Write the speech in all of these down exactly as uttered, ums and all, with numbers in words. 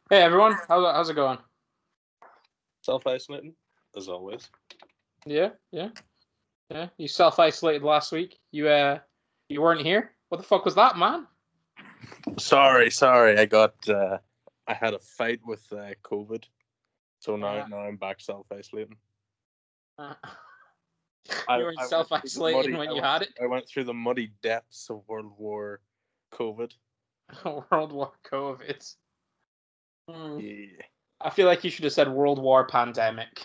Hey everyone, how's it, how's it going? Self-isolating, as always. Yeah, yeah, yeah. You self-isolated last week. You uh, you weren't here. What the fuck was that, man? Sorry, sorry. I got. Uh, I had a fight with uh, COVID, so now Uh, now I'm back self-isolating. uh, I you weren't I went through the self-isolating muddy. when I you went. had it. I went through the muddy depths of World War COVID. World War COVID. Hmm. Yeah. I feel like you should have said World War pandemic.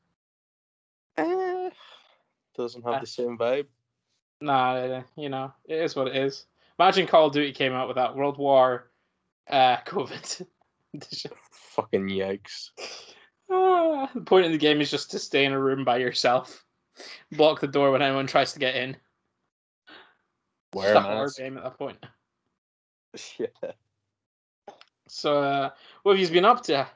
Eh, doesn't have Uh, the same vibe. nah, you know it is what it is. Imagine Call of Duty came out with that World War uh, COVID. Fucking yikes. Ah, the point of the game is just to stay in a room by yourself, block the door when anyone tries to get in. Wear Just a a horror mask. game at that point. Yeah. So, uh, what have you been up to?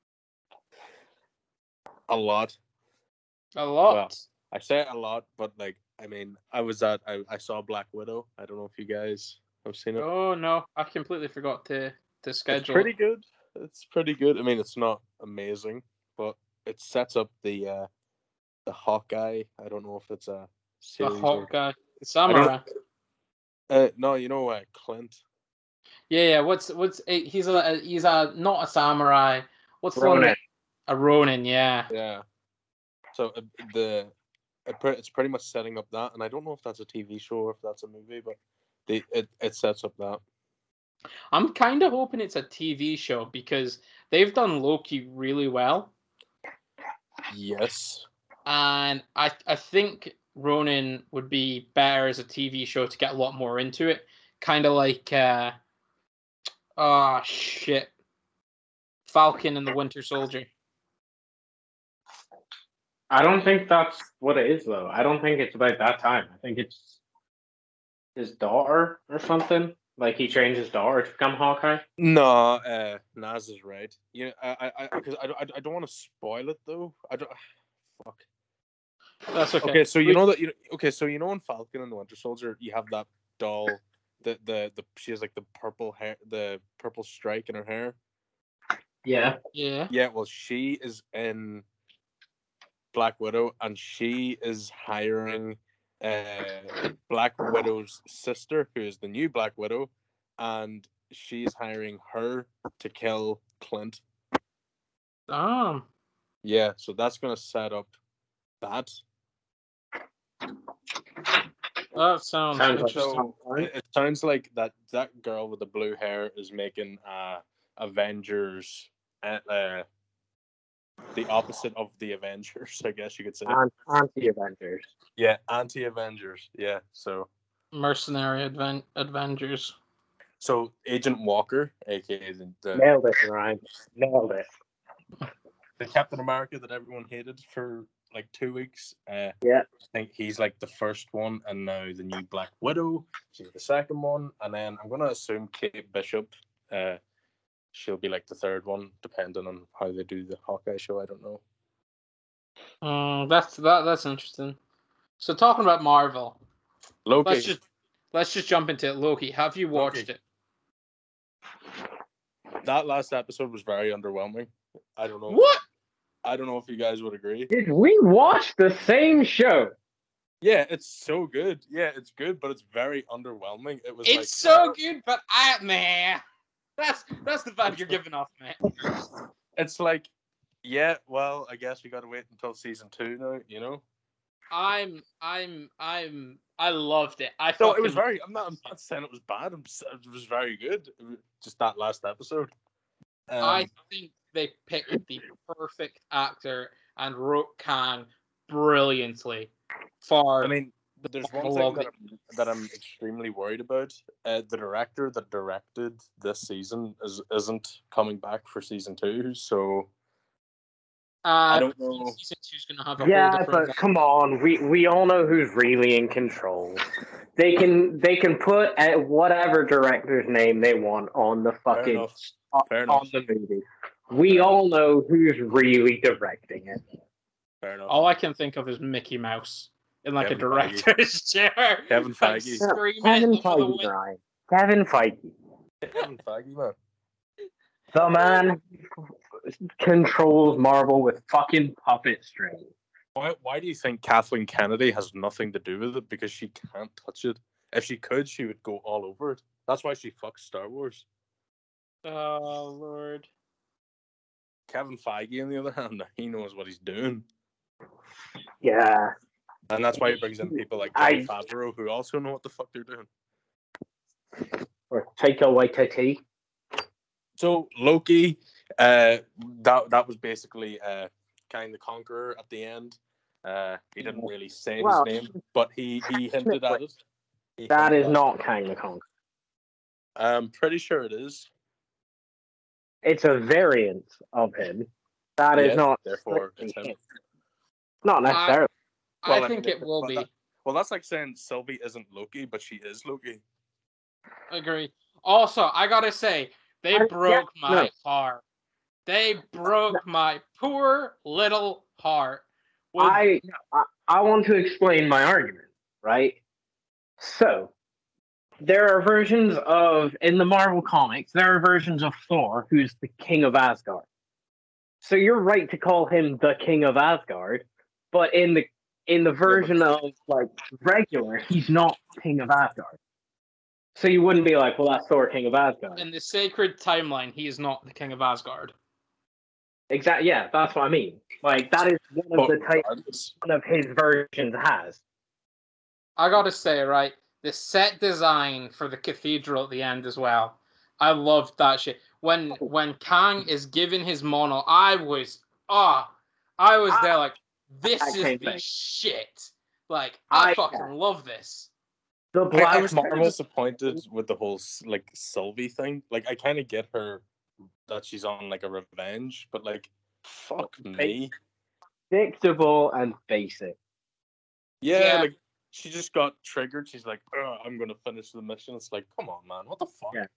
A lot. A Well, lot. I say a lot, but like, I mean, I was at. I, I saw Black Widow. I don't know if you guys have seen it. Oh no, I completely forgot to to It's schedule pretty it. good. It's pretty good. I mean, it's not amazing, but it sets up the uh, the Hawkeye. I don't know if it's a The series or Hawkeye, the I don't. samurai. Uh, no, you know uh, Clint Yeah, yeah. What's what's eh, he's a he's a not a samurai. What's the one Ronan. that a Ronin? Yeah. Yeah. So uh, the it, pre- it's pretty much setting up that, and I don't know if that's a T V show or if that's a movie, but the it it sets up that. I'm kind of hoping it's a T V show because they've done Loki really well, Yes. and I I think Ronin would be better as a T V show to get a lot more into it. Kind of like uh, oh shit, Falcon and the Winter Soldier. I don't think that's what it is, though. I don't think it's about that time. I think it's his daughter or something. Like he trained his daughter to become Hawkeye. No, uh, Naz is right. Yeah, I, I, because I, I, I don't want to spoil it though. I don't. Fuck. That's okay. Okay, so you We- know that you. Okay, so you know in Falcon and the Winter Soldier, you have that doll. The the the she has like the purple hair, the purple strike in her hair. Yeah. yeah. Yeah, well, she is in Black Widow, and she is hiring uh Black Widow's sister, who is the new Black Widow, and she is hiring her to kill Clint. Um. Yeah, so that's gonna set up that. That sounds, Sounds like interesting. So Hawkeye. it, it sounds like that that girl with the blue hair is making uh Avengers uh, uh the opposite of the Avengers, I guess you could say. An- Anti-Avengers. Yeah, anti-Avengers. Yeah, so Mercenary advent Avengers. so Agent Walker, aka the, the Nailed it, Ryan. Nailed it. the Captain America that everyone hated for like two weeks. Uh, Yeah. I think he's like the first one, and now the new Black Widow. She's the second one, and then I'm gonna assume Kate Bishop. Uh, she'll be like the third one, depending on how they do the Hawkeye show. I don't know. Um, that's that. That's interesting. So talking about Marvel, Loki. let's just let's just jump into it. Loki, have you watched Loki. it? That last episode was very underwhelming. I don't know. What? I don't know if you guys would agree. Did we watch the same show? Yeah, it's so good. Yeah, it's good, but it's very underwhelming. It was It's like so good, but I man, that's that's the vibe you're giving off, man. it's like, yeah, well, I guess we got to wait until season two now. You know. I'm I'm I'm I loved it. I No, fucking it was very. I'm not. I'm not saying it was bad. I'm, s- it was very good. It was just that last episode. Um, I think they picked the perfect actor and wrote Kang brilliantly for I mean, there's one thing that I'm, that I'm extremely worried about. Uh, the director that directed this season is isn't coming back for season two, so uh, I don't know. Season two's gonna have a Yeah, whole different. but come on, we we all know who's really in control. They can they can put uh, whatever director's name they want on the Fair fucking enough. on, Fair enough. on the movie. We Fair all know who's really directing it. Fair enough. All I can think of is Mickey Mouse in like Kevin a director's chair. Kevin like, Feige. screaming Kevin it over the Feige, window. Brian. Kevin Feige. Kevin Feige, man. The man controls Marvel with fucking puppet strings. Why, why do you think Kathleen Kennedy has nothing to do with it? Because she can't touch it. If she could, she would go all over it. That's why she fucks Star Wars. Oh, Lord. Kevin Feige, on the other hand, he knows what he's doing. Yeah. And that's why he brings in people like I- Jon Favreau, who also know what the fuck they're doing. Or Taika Waititi. So, Loki, uh, that that was basically uh, Kang the Conqueror at the end. Uh, he didn't really say Well, his name, but he, he hinted at it. He That hinted is at not Kang the Conqueror. it. I'm pretty sure it is. It's a variant of him. That is Yes, not. therefore, it's him. Not necessarily. I Well, I think mean, it will but be. that- Well, that's like saying Sylvie isn't Loki, but she is Loki. Agree. Also, I gotta say, they I- broke yeah, my no. heart. They broke my poor little heart. With, I, I I want to explain my argument, right? So, there are versions of in the Marvel comics. There are versions of Thor, who's the king of Asgard. So you're right to call him the king of Asgard, but in the in the version of like regular, he's not king of Asgard. So you wouldn't be like, well, that's Thor, king of Asgard. in the sacred timeline, he is not the king of Asgard. Exactly. Yeah, that's what I mean. Like that is one of But the types regardless, one of his versions has. I gotta say, right, the set design for the cathedral at the end as well. I loved that shit. When when Kang is giving his mono, I was ah, I was there like, this I is can't the think. shit. Like I, I- fucking love this. The I, Black I was kind of Marvel. disappointed with the whole like Sylvie thing. Like, I kind of get her that she's on like a revenge, but like, fuck me. Predictable and basic. Yeah, Yeah. like she just got triggered. She's like, "Ugh, I'm gonna finish the mission." It's like, come on, man, what the fuck? Yeah.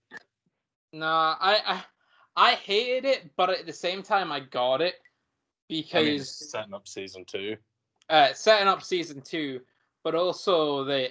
Nah, I, I I hated it, but at the same time I got it I mean, because setting up season two. uh, setting up season two, but also the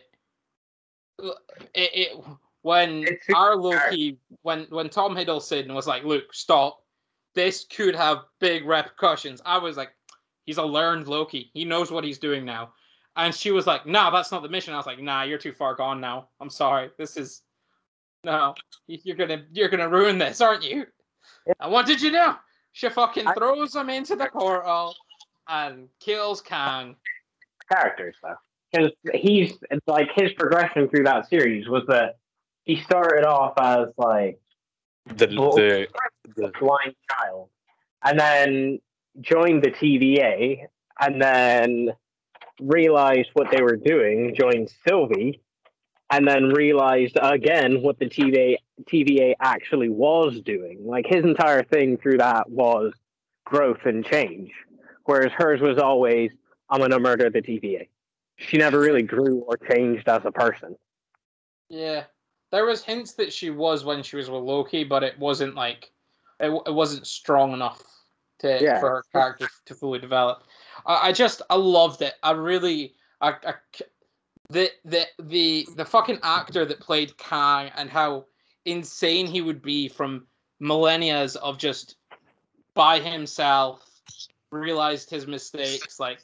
it, it when It's- our Loki when when Tom Hiddleston was like, "Look, stop! This could have big repercussions." I was like, "He's a learned Loki. He knows what he's doing now." And she was like, "No, that's not the mission." I was like, "Nah, you're too far gone now. I'm sorry. This is no. You're gonna you're gonna ruin this, aren't you?" Yeah. And what did you do? She fucking I- throws him into the portal and kills Kang. Characters though, because he's it's like his progression through that series was that he started off as like The the, the blind child, and then joined the T V A, and then realized what they were doing, joined Sylvie, and then realized again what the T V A T V A actually was doing. Like his entire thing through that was growth and change, whereas hers was always, "I'm gonna murder the T V A." She never really grew or changed as a person. Yeah, there was hints that she was when she was with Loki, but it wasn't like it, it wasn't strong enough to Yeah. for her character to fully develop. I, I just I loved it. I really I, I the the the the fucking actor that played Kang and how insane he would be from millennia of just by himself, realized his mistakes, like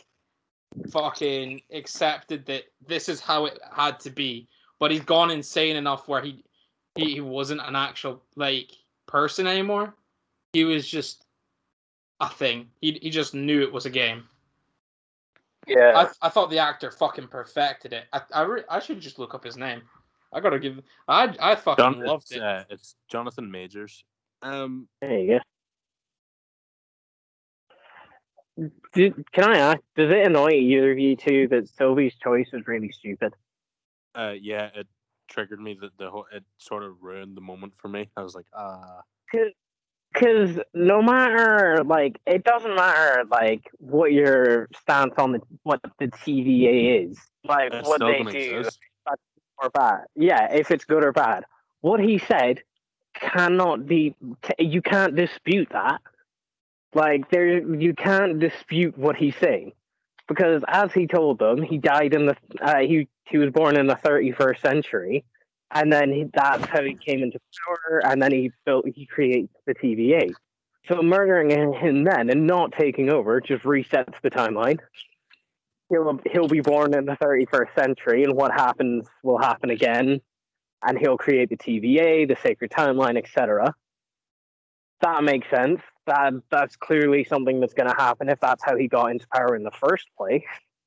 fucking accepted that this is how it had to be, but he's gone insane enough where he he, he wasn't an actual like person anymore. He was just a thing. He he just knew it was a game. Yeah. I I thought the actor fucking perfected it. I I, re- I should just look up his name. I gotta give. I I fucking John, loved it's, it. uh, it's Jonathan Majors. Um, There you go. Did, can I ask, does it annoy either of you two that Sylvie's choice was really stupid? uh, yeah, it triggered me that the whole it sort of ruined the moment for me. I was like, ah, Because no matter, like, it doesn't matter, like, what your stance on the, what the T V A is, like, it's what still they gonna do, exist. or bad. Yeah, if it's good or bad. What he said cannot be, you can't dispute that. Like, there, you can't dispute what he's saying. Because as he told them, he died in the, uh, he, he was born in the thirty-first century. and then he, that's how he came into power, and then he built, he creates the T V A. So murdering him then and not taking over just resets the timeline. He'll he'll be born in the thirty-first century, and what happens will happen again, and he'll create the T V A, the Sacred Timeline, et cetera. That makes sense. That that's clearly something that's going to happen if that's how he got into power in the first place.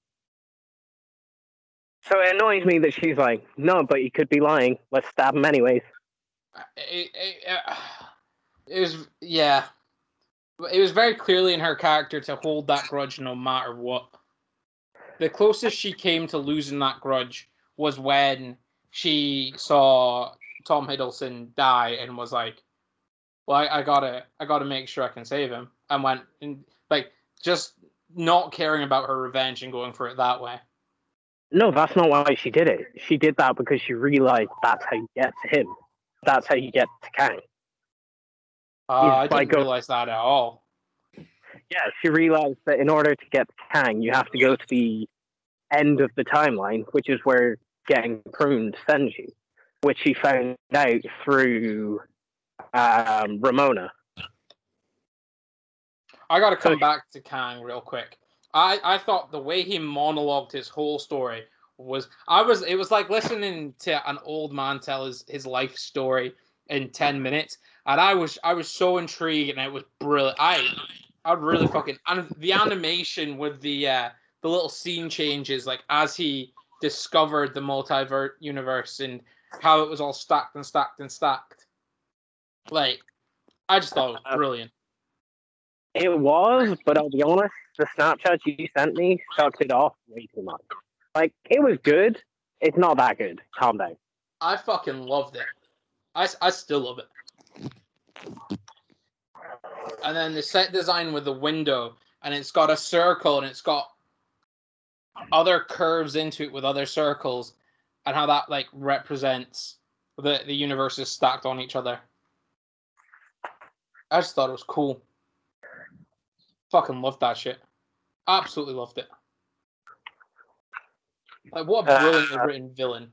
So it annoys me that she's like, no, but he could be lying. Let's stab him anyways. It, it, uh, it was, yeah. It was very clearly in her character to hold that grudge no matter what. The closest she came to losing that grudge was when she saw Tom Hiddleston die and was like, well, I, I gotta, I gotta make sure I can save him. And went, and, like, just not caring about her revenge and going for it that way. No, that's not why she did it. She did that because she realized that's how you get to him. That's how you get to Kang. Uh, I by didn't go- realize that at all. Yeah, she realized that in order to get to Kang, you have to go to the end of the timeline, which is where getting pruned sends you, which she found out through um, Ramona. I gotta come So- back to Kang real quick. I, I thought the way he monologued his whole story was I was it was like listening to an old man tell his, his life story in ten minutes, and I was I was so intrigued, and it was brilliant. I I really fucking and the animation with the uh, the little scene changes, like as he discovered the multiverse universe and how it was all stacked and stacked and stacked. Like, I just thought it was brilliant. It was, but I'll be honest, the Snapchat you sent me sucked it off way too much. Like, it was good. It's not that good. Calm down. I fucking loved it. I, I still love it. And then the set design with the window, and it's got a circle, and it's got other curves into it with other circles, and how that like represents the the universes stacked on each other. I just thought it was cool. Fucking loved that shit. Absolutely loved it. Like, what a brilliantly Uh, written villain.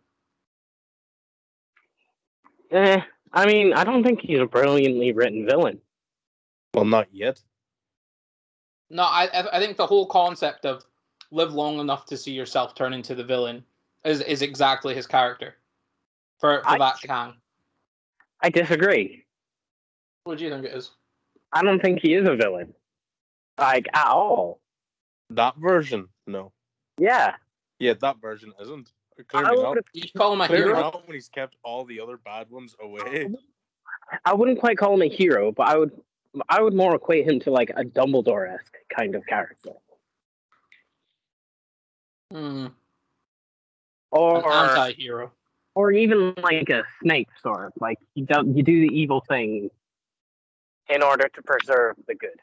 Eh, I mean, I don't think he's a brilliantly written villain. Well, not yet. No, I I think the whole concept of live long enough to see yourself turn into the villain is is exactly his character for for I- that Kang. I disagree. What do you think it is? I don't think he is a villain. Like, at all. That version, no. Yeah. Yeah, that version isn't. I Clearly not. would, You call him a Clearly hero? not when he's kept all the other bad ones away. I wouldn't quite call him a hero, but I would I would more equate him to like a Dumbledore-esque kind of character. Hmm. Or An anti-hero. or even like a Snape sort of. Like you do you do the evil thing in order to preserve the good.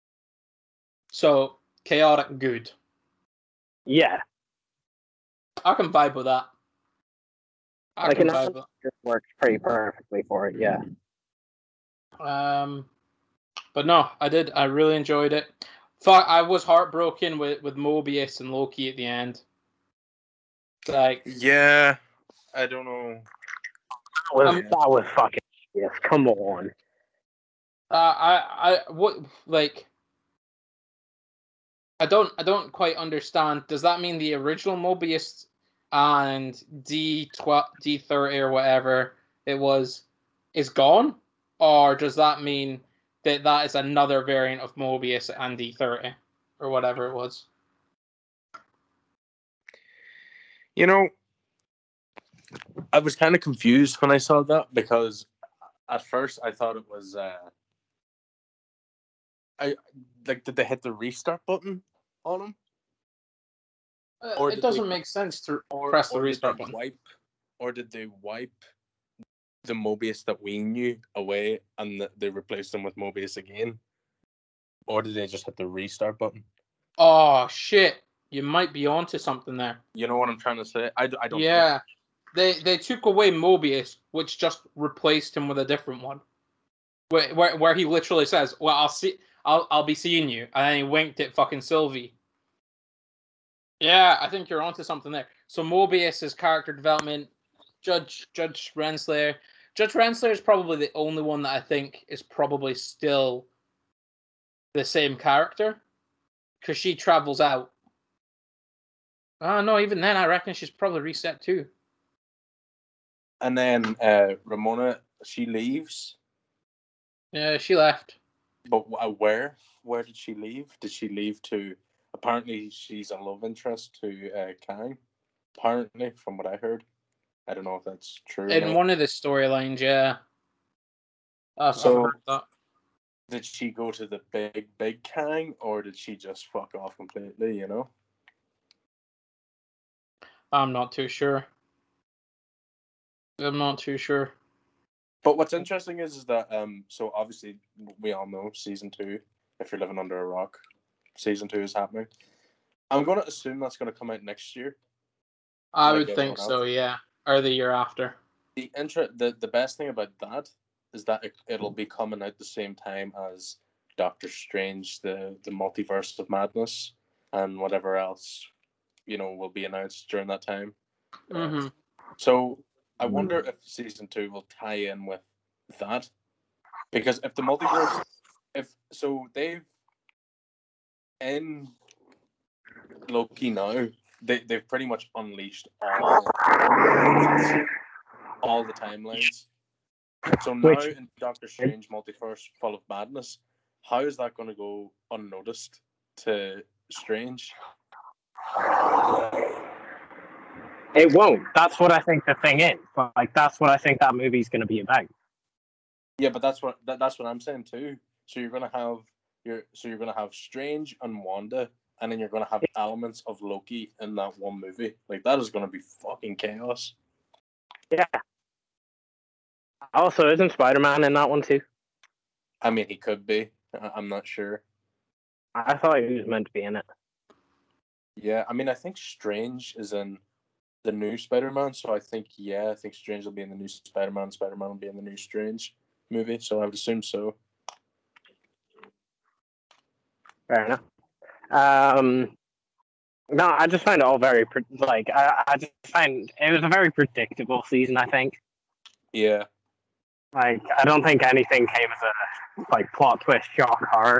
So chaotic good. Yeah. I can vibe with that. I Like can an vibe with Just works pretty perfectly for it, yeah. Um, but no, I did. I really enjoyed it. Fuck, I was heartbroken with, with Mobius and Loki at the end. Like, Yeah, I don't know. That was, Um, that was fucking yes, come on. uh, I, I, what, like, I don't, I don't quite understand. Does that mean the original Mobius and D twelve, D thirty or whatever it was is gone, or does that mean that that is another variant of Mobius and D thirty or whatever it was? You know, I was kind of confused when I saw that because at first I thought it was uh I like did they hit the restart button on him? Uh, Or it did doesn't they- make sense to Or, press the or did restart they button. wipe or did they wipe the Mobius that we knew away and th- they replaced him with Mobius again? Or did they just hit the restart button? Oh shit! You might be onto something there. You know what I'm trying to say? I, d- I don't know. Yeah, they they took away Mobius, which just replaced him with a different one. Where where, where he literally says, "Well, I'll see, I'll I'll be seeing you," and then he winked at fucking Sylvie. Yeah, I think you're onto something there. So Mobius's character development Judge Judge Renslayer. Judge Renslayer is probably the only one that I think is probably still the same character, because she travels out. Oh no, even then I reckon she's probably reset too. And then uh, Ramona, she leaves. Yeah, she left. But uh, where? Where did she leave? Did she leave to? Apparently, she's a love interest to uh, Kang. Apparently, from what I heard, I don't know if that's true. In one of the storylines, yeah. I've, So- I've heard that. Did she go to the big, big Kang, or did she just fuck off completely? You know. I'm not too sure. I'm not too sure. But what's interesting is, is that um, so obviously we all know season two. If you're living under a rock, season two is happening. I'm going to assume that's going to come out next year. I Like would think everyone so, else. yeah. Or the year after. The intro, the, the best thing about that is that it, it'll be coming out the same time as Doctor Strange, the, the Multiverse of Madness, and whatever else, you know, will be announced during that time. Mm-hmm. So I wonder if season two will tie in with that, because if the multiverse, if so, they've in Loki now, they they've pretty much unleashed all all the timelines. So now Which- in Doctor Strange Multiverse Full of Madness, how is that going to go unnoticed to Strange? It won't. That's what I think the thing is. But like, that's what I think that movie's going to be about. Yeah, but that's what that, that's what I'm saying too. So you're gonna have your so you're gonna have Strange and Wanda, and then you're gonna have elements of Loki in that one movie. Like that is gonna be fucking chaos. Yeah. Also, isn't Spider-Man in that one too? I mean, he could be. I- I'm not sure. I thought he was meant to be in it. Yeah, I mean, I think Strange is in the new Spider-Man, so I think yeah, I think Strange will be in the new Spider-Man. Spider-Man will be in the new Strange movie, so I would assume so. Fair enough. Um, no, I just find it all very pre- like I, I just find it was a very predictable season. I think. Yeah, Like, I don't think anything came as a like plot twist, shock, horror.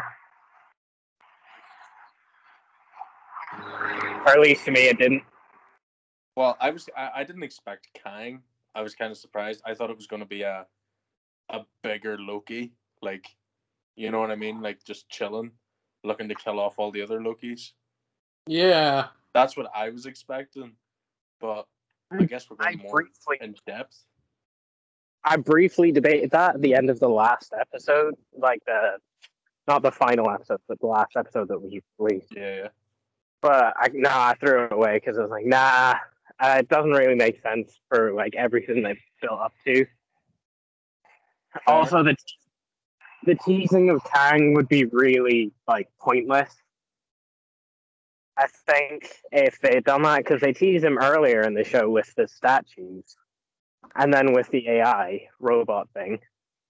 Or at least to me, it didn't. well, I was I, I didn't expect Kang. I was kind of surprised. I thought it was going to be a a bigger Loki, like you know what I mean, like just chilling, looking to kill off all the other Lokis. Yeah. That's what I was expecting, but I guess we're I going more briefly, in depth. I briefly debated that at the end of the last episode, like the not the final episode, but the last episode that was released. Yeah, yeah. But I no, I threw it away because I was like, nah, uh, it doesn't really make sense for like everything they've built up to. Fair. Also, the the teasing of Kang would be really like pointless. I think if they had done that, because they teased him earlier in the show with the statues, and then with the A I robot thing.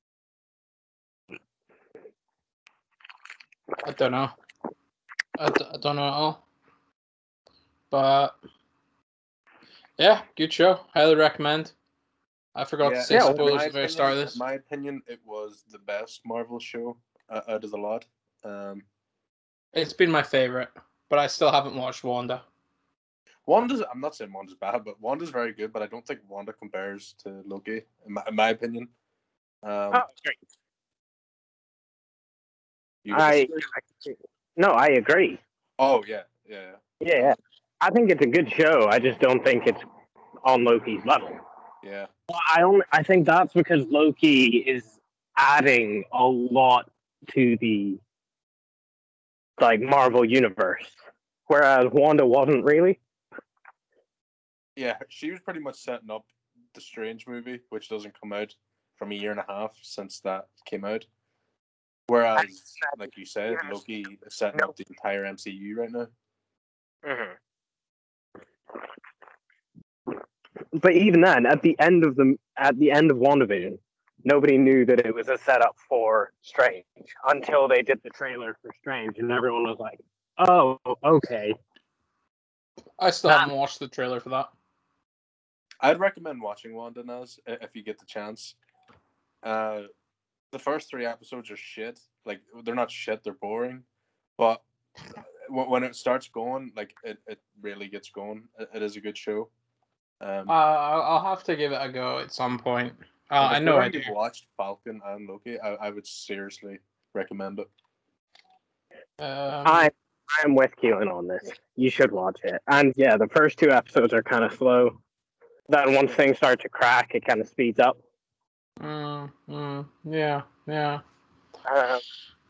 I don't know. I, d- I don't know at all. But yeah, good show. Highly recommend. I forgot Yeah, to say Yeah, spoilers my at the very opinion- start of this. In my opinion, it was the best Marvel show uh, out of the lot. Um, It's been my favorite, but I still haven't watched Wanda. Wanda's, I'm not saying Wanda's bad, but Wanda's very good, but I don't think Wanda compares to Loki, in my, in my opinion. Um, Oh, great. you I, disagree? no, I agree. Oh, yeah, yeah, yeah. Yeah, I think it's a good show. I just don't think it's on Loki's level. Yeah. Well, I only I think that's because Loki is adding a lot to the like Marvel universe, whereas Wanda wasn't really. Yeah, she was pretty much setting up the Strange movie, which doesn't come out from a year and a half since that came out. Whereas, like you said, Loki is setting up the entire M C U right now. Mm-hmm. But even then, at the end of the at the end of WandaVision, nobody knew that it was a setup for Strange until they did the trailer for Strange, and everyone was like, "Oh, okay." I still That- haven't watched the trailer for that. I'd recommend watching Wanda Naz i- if you get the chance. Uh, the first three episodes are shit. Like they're not shit; they're boring. But w- when it starts going, like it, it really gets going. It, it is a good show. Um, Uh, I'll I'll have to give it a go at some point. Uh, and I if know you I do. already watched Falcon and Loki, I, I would seriously recommend it. Um, I I'm with Keelan on this. You should watch it. And yeah, the first two episodes are kind of slow. Then once things start to crack, it kind of speeds up. mm, mm, yeah, yeah. Uh,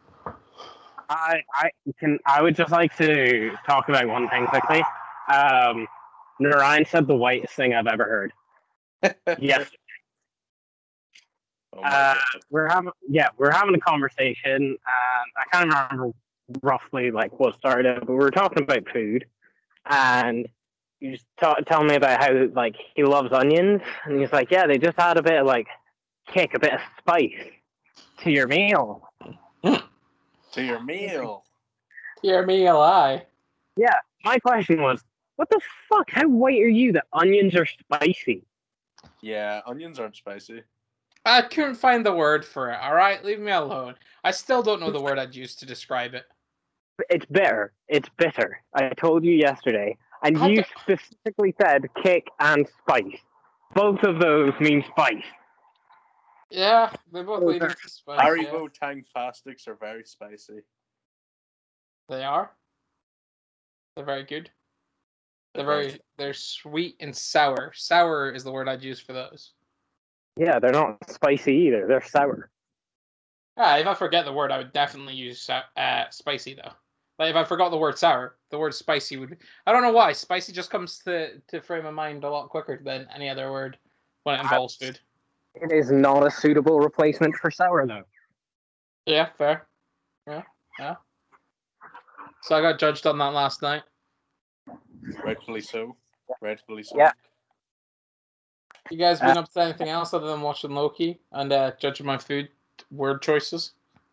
I I can I would just like to talk about one thing quickly. Um, Narayan said the whitest thing I've ever heard. Yes, Oh my uh, god. we're having yeah we're having a conversation, and I can't remember roughly like what started, but we were talking about food, and he was ta- telling me about how like he loves onions, and he's like, yeah, they just add a bit of like kick, a bit of spice to your meal. To your meal. Hear me a lie. Yeah, my question was, what the fuck? How white are you that onions are spicy? Yeah, onions aren't spicy. I couldn't find the word for it. All right, leave me alone. I still don't know the word I'd use to describe it. It's bitter. It's bitter. I told you yesterday, and I you d- specifically said kick and spice. Both of those mean spice. Yeah, they both lead into spice. Yeah. Haribo Tang Fastics are very spicy. They are. They're very good. They're very. They're sweet and sour. Sour is the word I'd use for those. Yeah, they're not spicy either. They're sour. Ah, if I forget the word, I would definitely use sou- uh, spicy though. Like if I forgot the word sour, the word spicy would. I don't know why. Spicy just comes to to frame of mind a lot quicker than any other word when it involves food. It is not a suitable replacement for sour, though. Yeah, fair. Yeah, yeah. So I got judged on that last night. Rightfully so. Rightfully so. Yeah. You guys been up to anything else other than watching Loki and uh, judging my food word choices?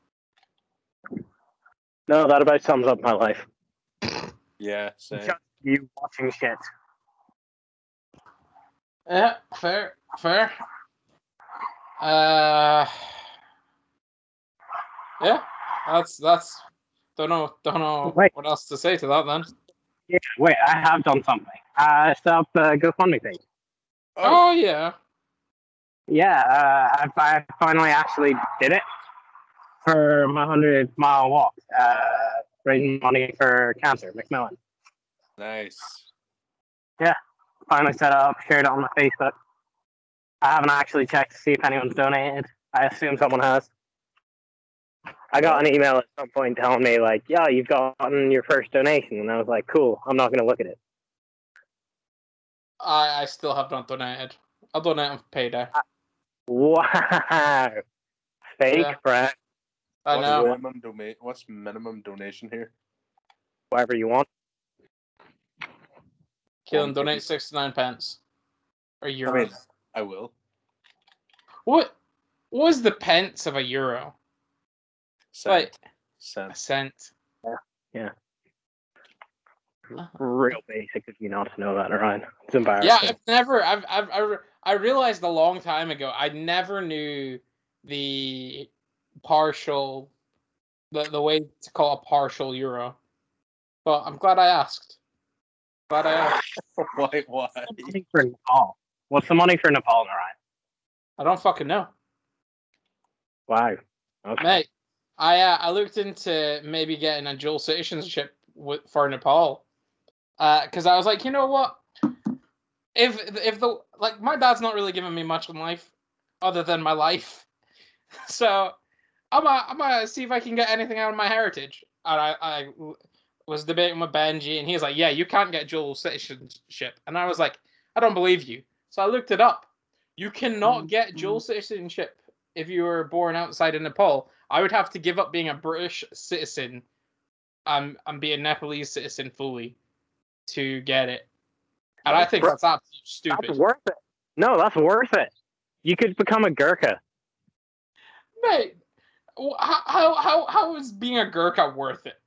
No, that about sums up my life. Yeah, same. Just you watching shit. Yeah, fair, fair. Uh, yeah, that's that's. Don't know, don't know Wait. what else to say to that then. Yeah, wait, I have done something. I uh, set up the GoFundMe thing. Oh, yeah. Yeah, uh, I, I finally actually did it for my hundred mile walk, uh, raising money for cancer, Macmillan. Nice. Finally set it up, shared it on my Facebook. I haven't actually checked to see if anyone's donated. I assume someone has. I got an email at some point telling me, like, yeah, you've gotten your first donation. And I was like, cool, I'm not going to look at it. I, I still have not donated. I'll donate on payday. Wow. Fake, Yeah. Brad. I What's know. minimum doma- What's minimum donation here? Whatever you want. Keelan, donate sixty-nine pence. Or I euro. mean, I will. What was the pence of a euro? Cent. Like, a Cent. cent. Yeah. Real basic of you not to know that, Ryan. It's embarrassing. Yeah, I've never, I've, I've, I, I realized a long time ago, I never knew the partial, the, the way to call a partial euro. But I'm glad I asked. Glad I asked. Why? Why? What's the money for Nepal? What's the money for Nepal, Ryan? I don't fucking know. Wow. Okay. Mate, I uh, I looked into maybe getting a dual citizenship with, for Nepal. Because uh, I was like, you know what? If if the like my dad's not really giving me much in life, other than my life, so I'm gonna I'm gonna see if I can get anything out of my heritage. And I I was debating with Benji, and he was like, yeah, you can't get dual citizenship, and I was like, I don't believe you. So I looked it up. You cannot get dual citizenship if you were born outside of Nepal. I would have to give up being a British citizen, um, and be a Nepalese citizen fully to get it. And I think Bro, that's absolutely stupid. That's worth it. No, that's worth it. You could become a Gurkha. Mate, how how how is being a Gurkha worth it?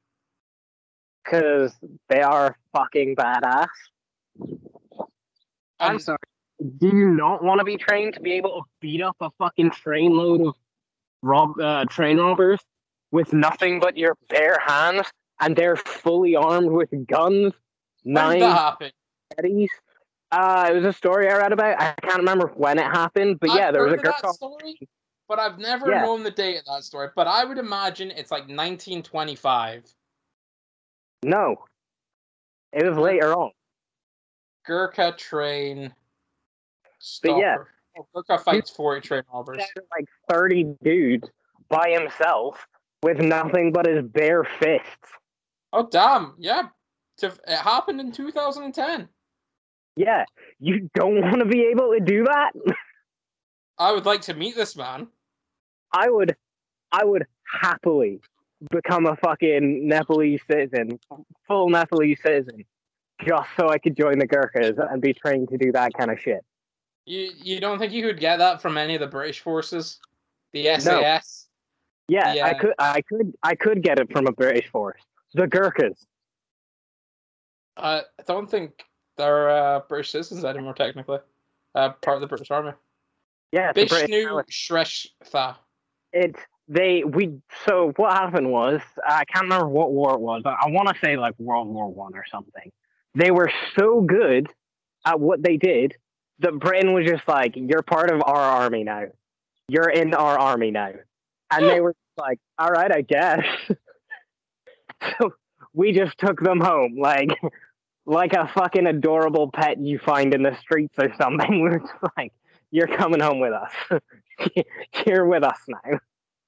Because they are fucking badass. I'm And sorry. do you not want to be trained to be able to beat up a fucking trainload of rob uh, train robbers with nothing but your bare hands, and they're fully armed with guns, When did that knives, happen? Eddie's? Uh, it was a story I read about. I can't remember when it happened, but I've yeah, there was a heard of that girl. story, but I've never Yeah. known the date of that story. But I would imagine it's like nineteen twenty-five. No, it was later on. Gurkha train But yeah. stopper. Oh, Gurkha fights forty train robbers. Like thirty dudes by himself with nothing but his bare fists. Oh damn! Yeah, it happened in two thousand ten. Yeah, you don't want to be able to do that? I would like to meet this man. I would, I would happily become a fucking Nepalese citizen, full Nepalese citizen, just so I could join the Gurkhas and be trained to do that kind of shit. You you don't think you could get that from any of the British forces, the S A S? No. Yeah, the, I uh, could, I could, I could get it from a British force, the Gurkhas. Uh, I don't think they're uh, British citizens anymore. Technically, uh, part of the British Army. Yeah, it's a British Bishnu military. Shrestha. It's they we so what happened was I can't remember what war it was. I want to say like World War One or something. They were so good at what they did that Britain was just like, "You're part of our army now. You're in our army now," and they were like, "All right, I guess." So we just took them home, like like a fucking adorable pet you find in the streets or something. We were just like, "You're coming home with us. You're with us now."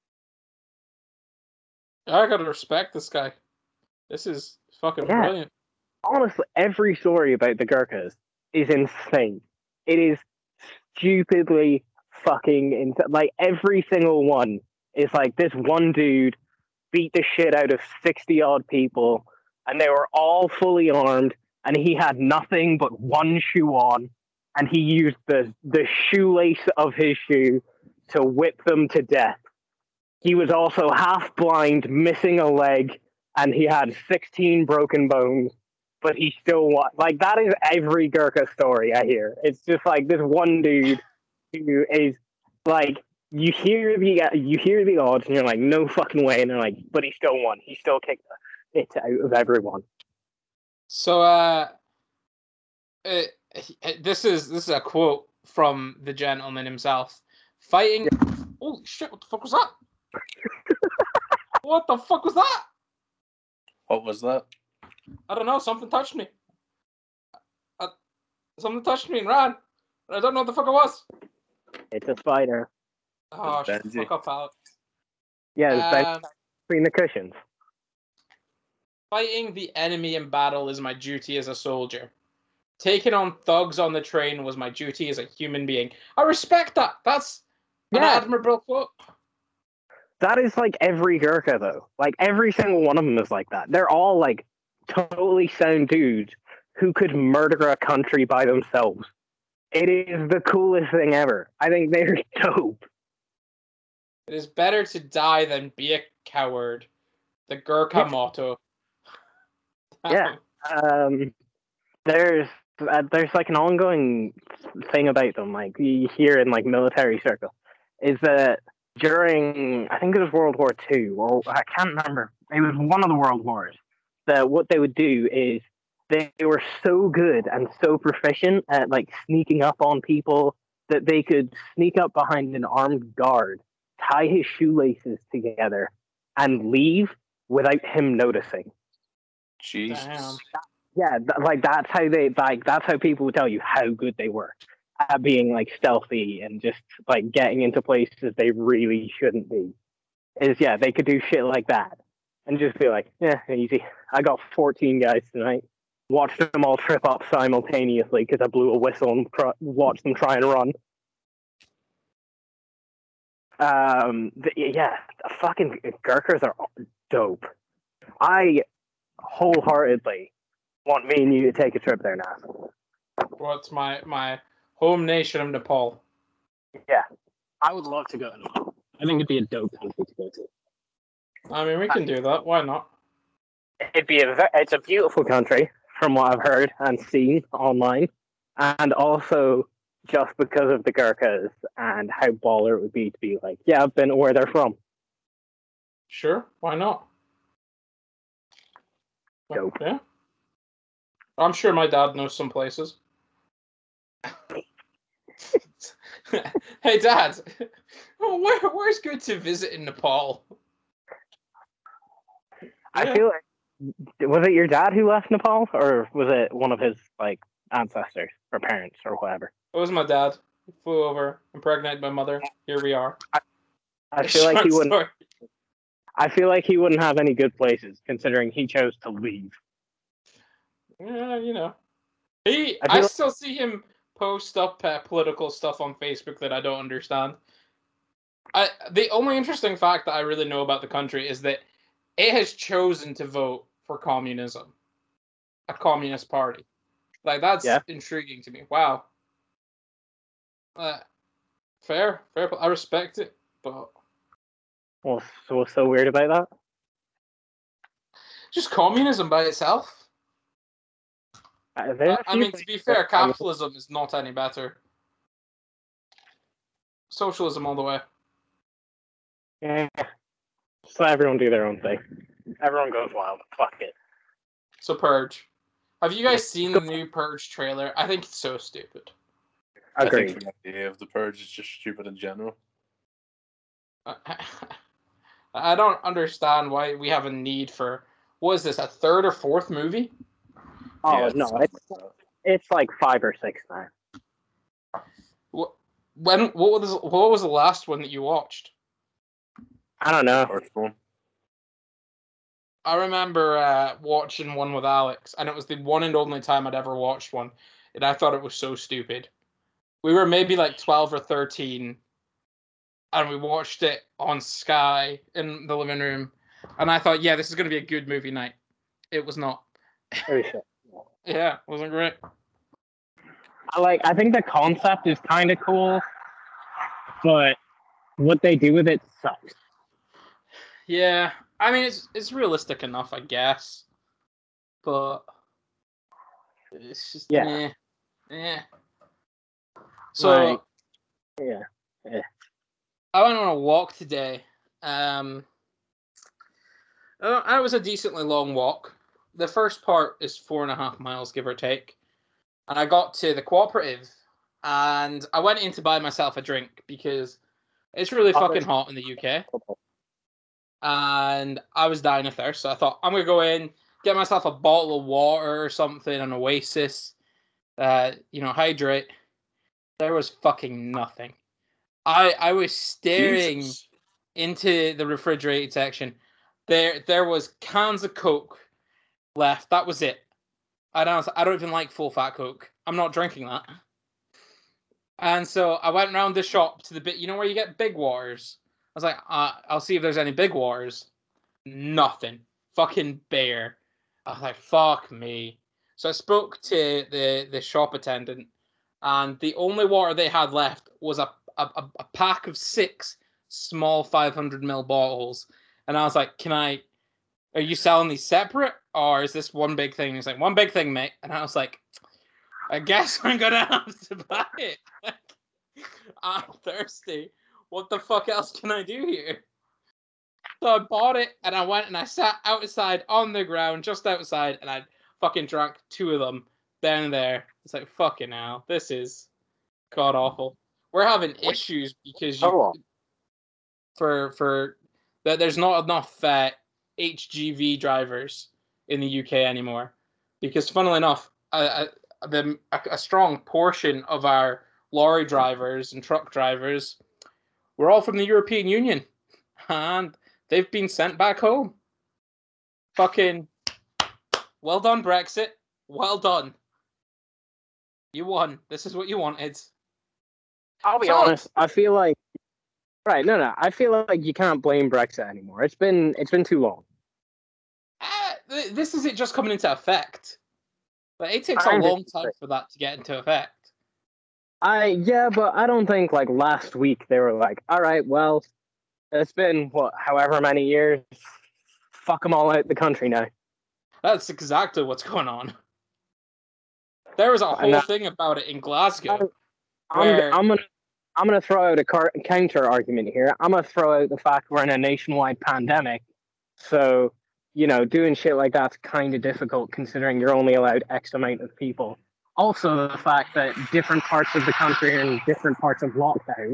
I gotta respect this guy. This is fucking Yeah. brilliant. Honestly, every story about the Gurkhas is insane. It is stupidly fucking insane. Like, every single one is like, this one dude beat the shit out of sixty odd people, and they were all fully armed, and he had nothing but one shoe on, and he used the, the shoelace of his shoe to whip them to death. He was also half blind, missing a leg, and he had sixteen broken bones, but he still won. Like, that is every Gurkha story I hear. It's just like this one dude who is like, you hear the you hear the odds, and you're like, no fucking way, and they're like, but he still won. He still kicked it out of everyone. So, uh, it, it, this is this is a quote from the gentleman himself. Fighting. Holy shit! What the fuck was that? What the fuck was that? What was that? I don't know. Something touched me. Uh, something touched me and ran. I don't know what the fuck it was. It's a spider. Oh, It's shut the Benji. fuck up, Alex. Yeah, it's Um, um, between the cushions. Fighting the enemy in battle is my duty as a soldier. Taking on thugs on the train was my duty as a human being. I respect that. That's an Yeah. admirable quote. That is like every Gurkha, though. Like, every single one of them is like that. They're all like totally sound dudes who could murder a country by themselves. It is the coolest thing ever. I think they're dope. It is better to die than be a coward. The Gurkha Yeah. motto. Yeah. Um, there's uh, there's like an ongoing thing about them, like you hear in like military circles, is that during, I think it was World War Two, or I can't remember, it was one of the world wars, that what they would do is they were so good and so proficient at like sneaking up on people that they could sneak up behind an armed guard, tie his shoelaces together, and leave without him noticing. Jesus. Damn. Yeah, th- like that's how they like that's how people would tell you how good they were at being like stealthy and just like getting into places they really shouldn't be. Is yeah, they could do shit like that and just be like, yeah, easy. I got fourteen guys tonight. Watched them all trip up simultaneously because I blew a whistle and tr- watched them try and run. Um, th- yeah, fucking Gurkhas are dope. I wholeheartedly want me and you to take a trip there now. What's my my home nation of Nepal? Yeah, I would love to go to Nepal. I think it'd be a dope country to go to. I mean, we can do that. Why not? It'd be a ve- it's a beautiful country from what I've heard and seen online, and also just because of the Gurkhas and how baller it would be to be like, yeah, I've been to where they're from. Sure, why not? Dope. Yeah. I'm sure my dad knows some places. Hey, Dad, oh, where, where's good to visit in Nepal? I Yeah. feel like, was it your dad who left Nepal, or was it one of his like ancestors or parents or whatever? It was my dad. He flew over, impregnated my mother. Here we are. I, I feel like he wouldn't. Sorry. I feel like he wouldn't have any good places, considering he chose to leave. Yeah, you know. He, I I, feel like- still see him post up uh, political stuff on Facebook that I don't understand. I the only interesting fact that I really know about the country is that it has chosen to vote for communism, a communist party. Like that's Yeah. intriguing to me. Wow. Uh, fair, fair. I respect it, but Well, so what's so weird about that? just communism by itself. Uh, there's I, a I few mean, to be places fair, that I'm- capitalism is not any better. Socialism all the way. Yeah. Just let everyone do their own thing. Everyone goes wild. Fuck it. So Purge. Have you guys seen the new Purge trailer? I think it's so stupid. I Agreed. think the idea of the purge is just stupid in general. I, I don't understand why we have a need for, what is this, a third or fourth movie? Oh Yeah, no, something it's like that. it's like five or six now. What, when, what was, what was the last one that you watched? I don't know. First one. I remember uh, watching one with Alex, and it was the one and only time I'd ever watched one, and I thought it was so stupid. We were maybe like twelve or thirteen, and we watched it on Sky in the living room, and I thought, yeah, this is going to be a good movie night. It was not. Holy shit. Yeah, it wasn't great. I like. I think the concept is kind of cool, but what they do with it sucks. Yeah, I mean, it's it's realistic enough, I guess, but it's just Yeah. yeah, yeah. So Like, yeah. I went on a walk today. Um, uh, it was a decently long walk. The first part is four and a half miles, give or take, and I got to the cooperative, and I went in to buy myself a drink because it's really Oh, fucking there's- hot in the U K. And I was dying of thirst, so I thought I'm gonna go in, get myself a bottle of water or something, an Oasis, uh, you know, hydrate. There was fucking nothing. I I was staring Jesus. into the refrigerated section. There there was cans of Coke left. That was it. I don't I don't even like full fat Coke. I'm not drinking that. And so I went around the shop to the bit, you know where you get big waters. I was like, uh, I'll see if there's any big waters. Nothing. Fucking bare. I was like, fuck me. So I spoke to the, the shop attendant, and the only water they had left was a, a, a pack of six small five hundred milliliter bottles. And I was like, can I, are you selling these separate, or is this one big thing? And he's like, one big thing, mate. And I was like, I guess I'm going to have to buy it. I'm thirsty. What the fuck else can I do here? So I bought it, and I went and I sat outside on the ground, just outside, and I fucking drank two of them down there. It's like, fucking hell, this is god awful. We're having issues because How you, long? for for that there's not enough uh, H G V drivers in the U K anymore. Because funnily enough, a, a, the, a, a strong portion of our lorry drivers and truck drivers were all from the European Union, and they've been sent back home. Fucking well done, Brexit. Well done. You won. This is what you wanted. I'll be So- honest. I feel like right. No, no. I feel like you can't blame Brexit anymore. It's been it's been too long. Uh, th- this is it just coming into effect. But it takes a I long time for that to get into effect. I yeah, but I don't think like last week they were like, all right, well, it's been what, however many years. Fuck them all out the country now. That's exactly what's going on. There was a And whole that- thing about it in Glasgow. I'm where I'm gonna I'm gonna throw out a car- counter argument here. I'm gonna throw out the fact we're in a nationwide pandemic, so you know doing shit like that's kind of difficult considering you're only allowed X amount of people. Also, the fact that different parts of the country are in different parts of lockdown.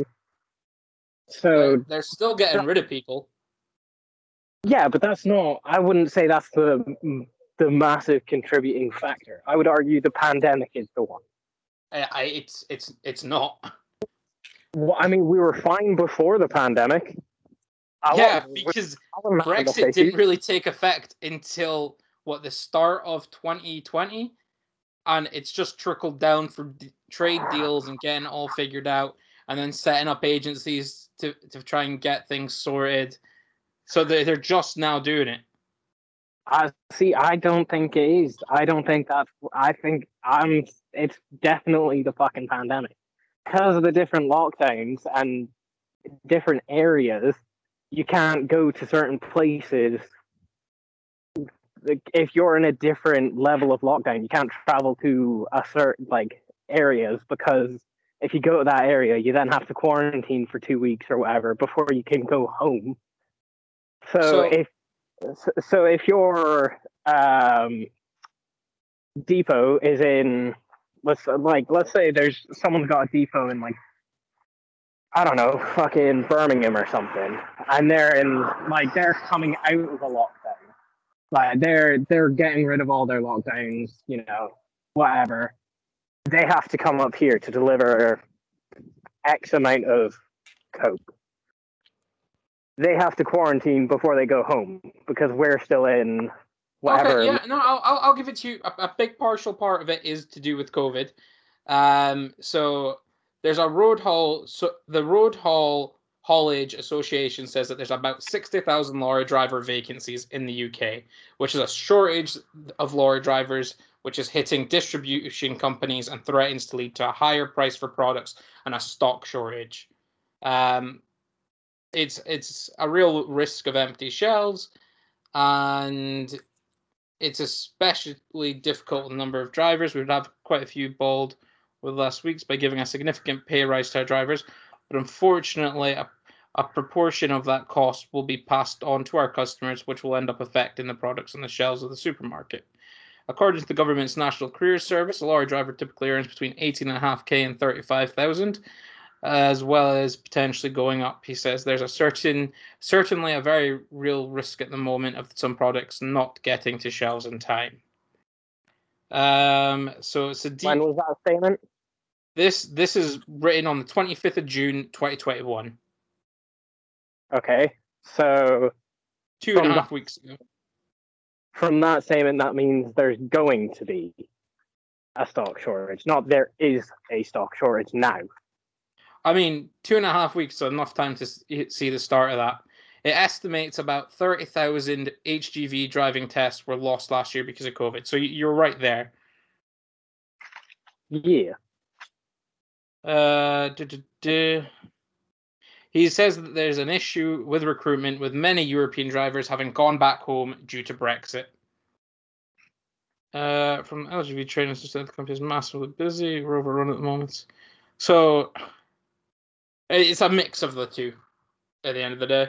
So they're still getting rid of people. yeah, but that's not. I wouldn't say that's the the massive contributing factor. I would argue the pandemic is the one. I, I it's it's it's not. Well, I mean, we were fine before the pandemic. A Yeah, lot- because we're- Brexit didn't really take effect until what the start of twenty twenty, and it's just trickled down for d- trade deals and getting it all figured out, and then setting up agencies to to try and get things sorted. So they they're just now doing it. I see. I don't think it is. I don't think that's. I think I'm. It's definitely the fucking pandemic because of the different lockdowns and different areas. You can't go to certain places. Like, if you're in a different level of lockdown, you can't travel to a certain like areas because if you go to that area, you then have to quarantine for two weeks or whatever before you can go home. So, So- if so, if your um, depot is in let's like let's say there's someone's got a depot in like I don't know, fucking Birmingham or something, and they're in like they're coming out of a lockdown. Like they're they're getting rid of all their lockdowns, you know, whatever. They have to come up here to deliver X amount of coke. They have to quarantine before they go home because we're still in whatever. Okay, yeah, no, I'll, I'll I'll give it to you. A, a big partial part of it is to do with COVID. Um, so there's a road haul. So the road haul haulage association says that there's about sixty thousand lorry driver vacancies in the U K, which is a shortage of lorry drivers, which is hitting distribution companies and threatens to lead to a higher price for products and a stock shortage. Um, it's it's a real risk of empty shelves, and it's especially difficult with a number of drivers. We'd have quite a few bald with last week's by giving a significant pay rise to our drivers, but unfortunately, a, a proportion of that cost will be passed on to our customers, which will end up affecting the products on the shelves of the supermarket. According to the government's National Careers Service, a lorry driver typically earns between eighteen point five K and thirty-five thousand, as well as potentially going up. He says there's a certain, certainly a very real risk at the moment of some products not getting to shelves in time. Um, so it's a deep. When was that statement? This this is written on the twenty-fifth of June, twenty twenty-one. Okay, so Two and a From half the- weeks ago. from that statement, that means there's going to be a stock shortage. Not there is a stock shortage now. I mean, two and a half weeks is enough time to see the start of that. It estimates about thirty thousand H G V driving tests were lost last year because of COVID. So you're right there. Yeah. Uh, duh, duh, duh. He says that there's an issue with recruitment, with many European drivers having gone back home due to Brexit. Uh, from L G B trainers to say the company is massively busy. We're overrun at the moment. So it's a mix of the two at the end of the day.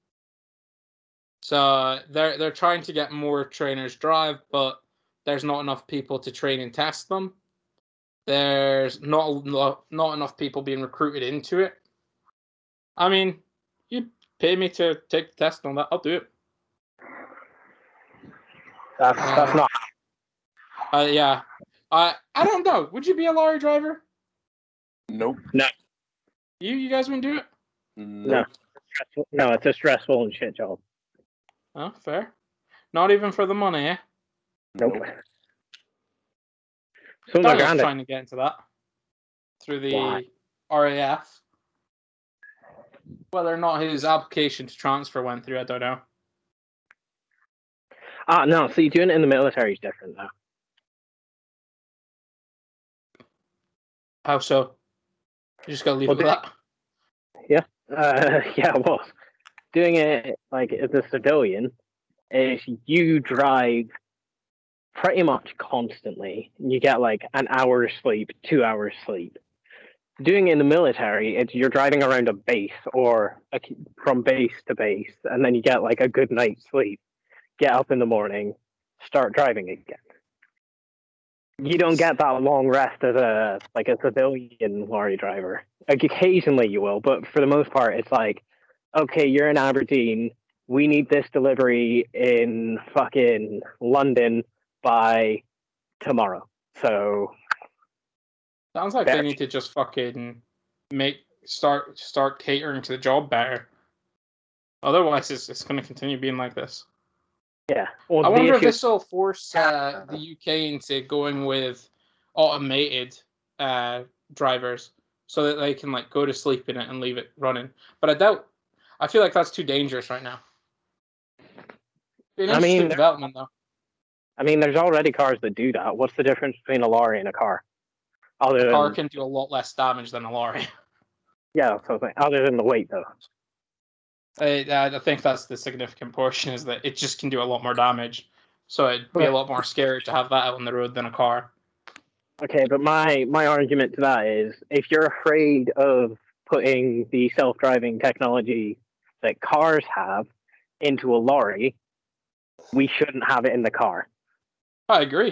So they're they're trying to get more trainers drive, but there's not enough people to train and test them. There's not not, not enough people being recruited into it. I mean, you pay me to take the test on that, I'll do it. That's that's Uh, not. Uh, yeah. I I don't know. Would you be a lorry driver? Nope. You you guys wouldn't do it? No. Nope. No, it's a stressful and shit job. Oh, fair. Not even for the money, eh? Nope. Nope. So Daniel's grand. trying to get into that through the Why? R A F. Whether or not his application to transfer went through, I don't know. Ah, no. See, doing it in the military is different, though. How so? You just gotta leave Well, it with that. Uh, yeah, well, doing it like as a civilian is you drive pretty much constantly. You get like an hour's sleep, two hours sleep. doing it in the military, it's you're driving around a base or a, from base to base, and then you get like a good night's sleep. Get up in the morning, start driving again. You don't get that long rest as a like a civilian lorry driver. Like occasionally you will, but for the most part, it's like, okay, you're in Aberdeen. We need this delivery in fucking London by tomorrow. So Sounds like they need to just fucking make start start catering to the job better. Otherwise, it's it's going to continue being like this. Yeah. Well, I wonder issue- if this will force uh, the U K into going with automated uh, drivers so that they can like go to sleep in it and leave it running. But I doubt. I feel like that's too dangerous right now. An I mean, interesting development, though. I mean, there's already cars that do that. What's the difference between a lorry and a car? Other A car than, can do a lot less damage than a lorry. yeah, so other than the weight, though. I, I think that's the significant portion, is that it just can do a lot more damage. So it'd be a lot more scary to have that out on the road than a car. Okay, but my my argument to that is, if you're afraid of putting the self-driving technology that cars have into a lorry, we shouldn't have it in the car. I agree.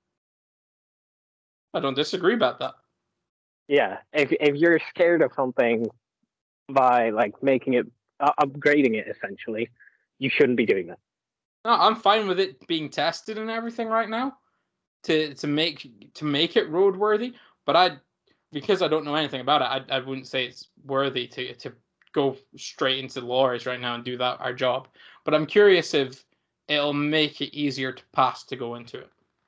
I don't disagree about that. Yeah, if if you're scared of something by like making it uh, upgrading it essentially, you shouldn't be doing that. No, I'm fine with it being tested and everything right now to to make to make it roadworthy. But I, because I don't know anything about it, I I wouldn't say it's worthy to to go straight into lorries right now and do that our job. But I'm curious if it'll make it easier to pass to go into it.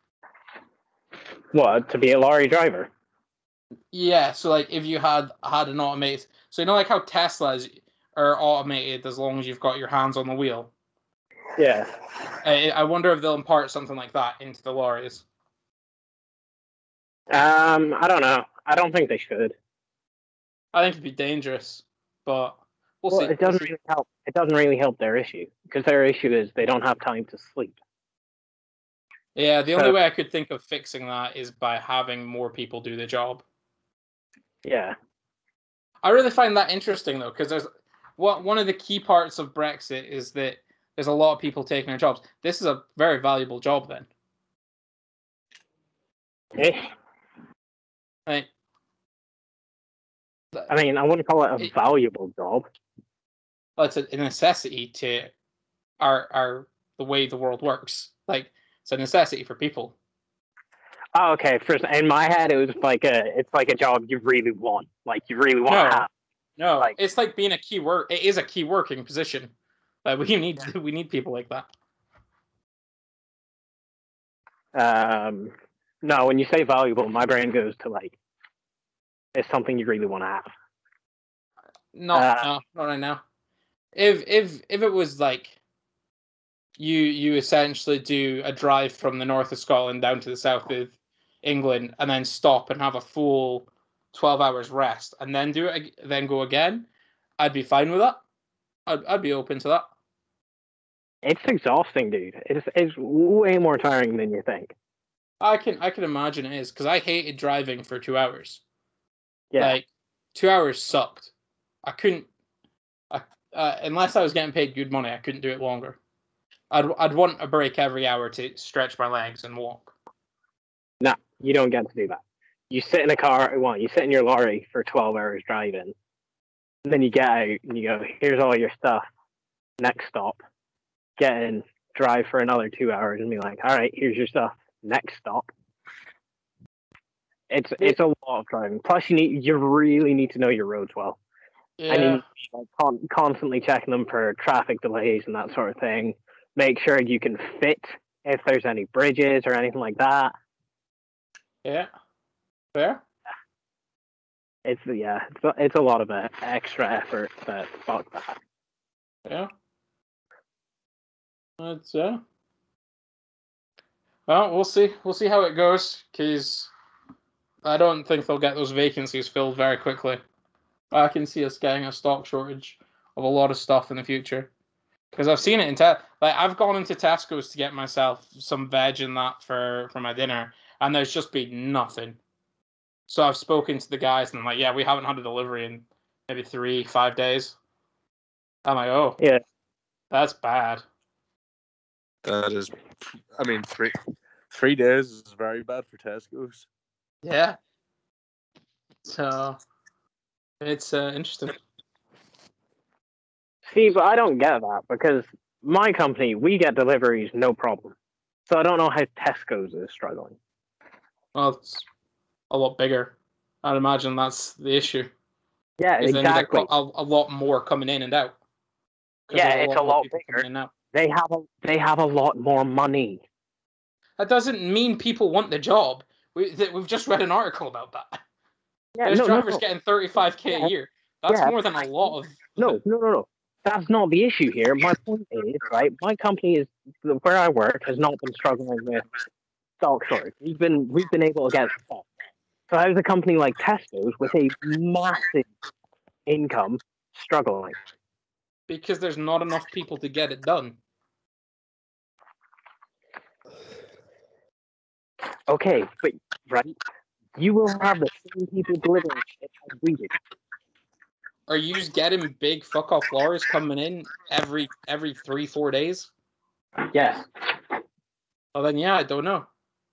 What, to be a lorry driver? Yeah, so like if you had had an automated, so you know like how Teslas are automated as long as you've got your hands on the wheel. Yeah. I, I wonder if they'll impart something like that into the lorries. Um, I don't know. I don't think they should. I think it'd be dangerous, but we'll, Well, see. it doesn't We'll see. really help. It doesn't really help their issue because their issue is they don't have time to sleep. Yeah, the So- only way I could think of fixing that is by having more people do the job. Yeah. I really find that interesting though, because there's what one of the key parts of Brexit is that there's a lot of people taking their jobs. This is a very valuable job then. Eh. Like, I mean, I wouldn't call it a It- valuable job. well, it's a, a necessity to our our the way the world works. Like it's a necessity for people. Oh, okay. First, in my head, it was like a, it's like a job you really want, like you really want No. to have. No, Like- it's like being a key work. It is a key working position. Like we need we need people like that. Um, no, when you say valuable, my brain goes to like, it's something you really want to have. No, Uh, no, not right now. If if if it was like you you essentially do a drive from the north of Scotland down to the south of England and then stop and have a full twelve hours rest and then do it ag- then go again, I'd be fine with that. I'd I'd be open to that. It's exhausting, dude. It's it's way more tiring than you think. I can I can imagine it is because I hated driving for two hours. Yeah. Like two hours sucked. I couldn't. I, uh, unless I was getting paid good money, I couldn't do it longer. I'd I'd want a break every hour to stretch my legs and walk. No, you don't get to do that. You sit in a car, well, you sit in your lorry for twelve hours driving. And then you get out and you go, here's all your stuff. Next stop. Get in, drive for another two hours and be like, all right, here's your stuff. Next stop. It's it's a lot of driving. Plus, you need you really need to know your roads well. Yeah. I mean, like, con- constantly checking them for traffic delays and that sort of thing. Make sure you can fit if there's any bridges or anything like that. Yeah. Fair. It's yeah, it's a, it's a lot of uh, extra effort, but fuck that. Yeah. That's uh. Well, we'll see. We'll see how it goes, because I don't think they'll get those vacancies filled very quickly. I can see us getting a stock shortage of a lot of stuff in the future, because I've seen it in Te- like I've gone into Tesco's to get myself some veg and that for for my dinner, and there's just been nothing. So I've spoken to the guys, and I'm like, yeah, we haven't had a delivery in maybe three, five days. I'm like, oh, Yeah. that's bad. That is, I mean, three three days is very bad for Tesco's. Yeah. So it's uh, interesting. See, but I don't get that because my company, we get deliveries no problem. So I don't know how Tesco's is struggling. Well, it's a lot bigger. I'd imagine that's the issue. Yeah, Is exactly. They need a, a, a lot more coming in and out. Yeah, it's a more lot people bigger. coming in and out. They have a they have a lot more money. That doesn't mean people want the job. We th- we've just read an article about that. Yeah, There's no, no, drivers no. getting thirty-five k Yeah. a year. That's Yeah. more than a lot of. No, no, no, no. That's not the issue here. My point is, right, my company is where I work has not been struggling with stock shortage. We've been we've been able to get stock. So how's a company like Tesco's with a massive income struggling? Because there's not enough people to get it done. Okay, but right, you will have the same people delivering it as we do. Are you just getting big fuck off lorries coming in every every three four days? Yes. Well then, yeah, I don't know.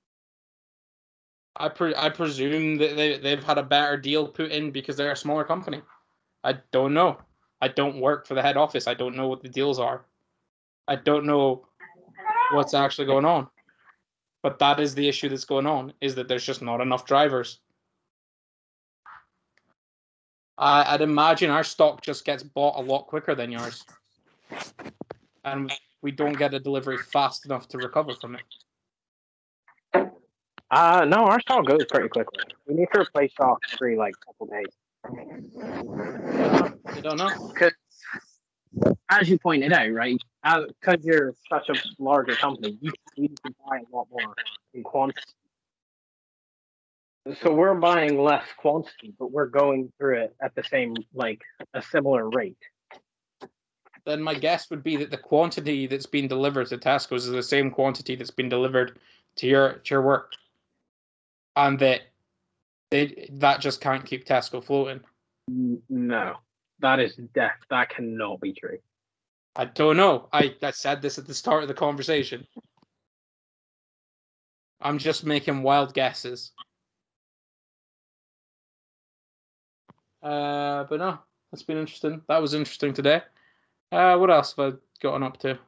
I pre- I presume that they they've had a better deal put in because they're a smaller company. I don't know. I don't work for the head office. I don't know what the deals are. I don't know what's actually going on. But that is the issue that's going on, is that there's just not enough drivers. I, I'd imagine our stock just gets bought a lot quicker than yours. And we don't get a delivery fast enough to recover from it. Uh, no, our stock goes pretty quickly. We need to replace stock every, like, couple days. I don't know. Because, as you pointed out, right, because you're such a larger company, you need to buy a lot more in quantity. So we're buying less quantity, but we're going through it at the same, like, a similar rate. Then my guess would be that the quantity that's been delivered to Tesco's is the same quantity that's been delivered to your to your work, and that they that just can't keep Tesco floating. No, that is death. That cannot be true. I don't know. I, I said this at the start of the conversation. I'm just making wild guesses. Uh, but no, that's been interesting. That was interesting today. Uh, what else have I gotten up to?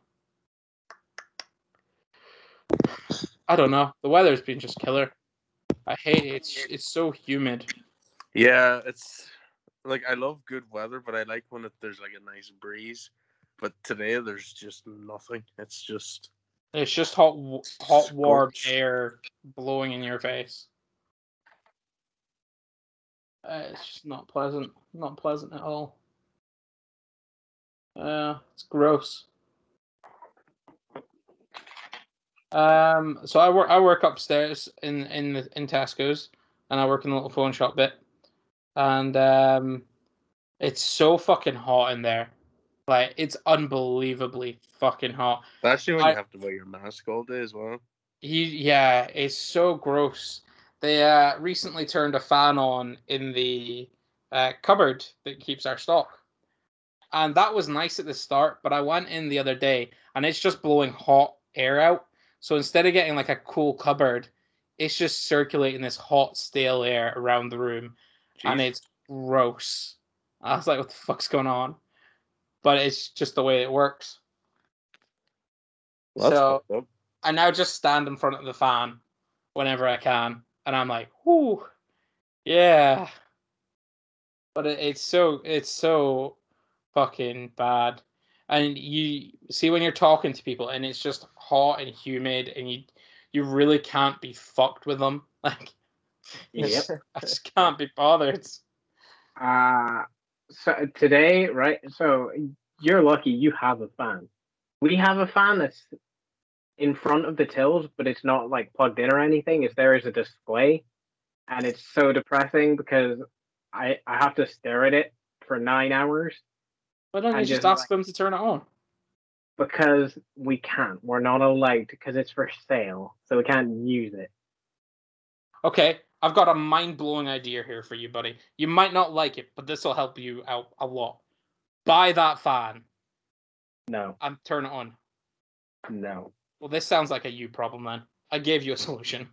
I don't know. The weather's been just killer. I hate it. It's it's so humid. Yeah, it's like I love good weather, but I like when it, there's like a nice breeze. But today there's just nothing. It's just It's just hot, hot, warm scorched. air blowing in your face. Uh, it's just not pleasant. Not pleasant at all. Uh, it's gross. Um, so I work I work upstairs in in the in Tesco's, and I work in the little phone shop bit, and um, it's so fucking hot in there. Like, it's unbelievably fucking hot. Especially when I, you have to wear your mask all day as well. He, yeah, it's so gross. They uh, recently turned a fan on in the uh, cupboard that keeps our stock. And that was nice at the start, but I went in the other day, and it's just blowing hot air out. So instead of getting like a cool cupboard, it's just circulating this hot, stale air around the room. Jeez. And it's gross. I was like, what the fuck's going on? But it's just the way it works. Well, that's so fucked up. I now just stand in front of the fan whenever I can, and I'm like, whoo, yeah. But it, it's so it's so fucking bad. And you see when you're talking to people, and it's just hot and humid, and you you really can't be fucked with them. Like, Yep. just, I just can't be bothered. Uh, so today, right? So you're lucky you have a fan. We have a fan that's in front of the tills, but it's not like plugged in or anything. It's there as a display, and it's so depressing because I I have to stare at it for nine hours. Why don't you And just just, ask them to turn it on? Because we can't. We're not allowed because it's for sale, so we can't use it. Okay, I've got a mind-blowing idea here for you, buddy. You might not like it, but this will help you out a lot. Buy that fan No, and turn it on. no. Well, this sounds like a you problem then. I gave you a solution.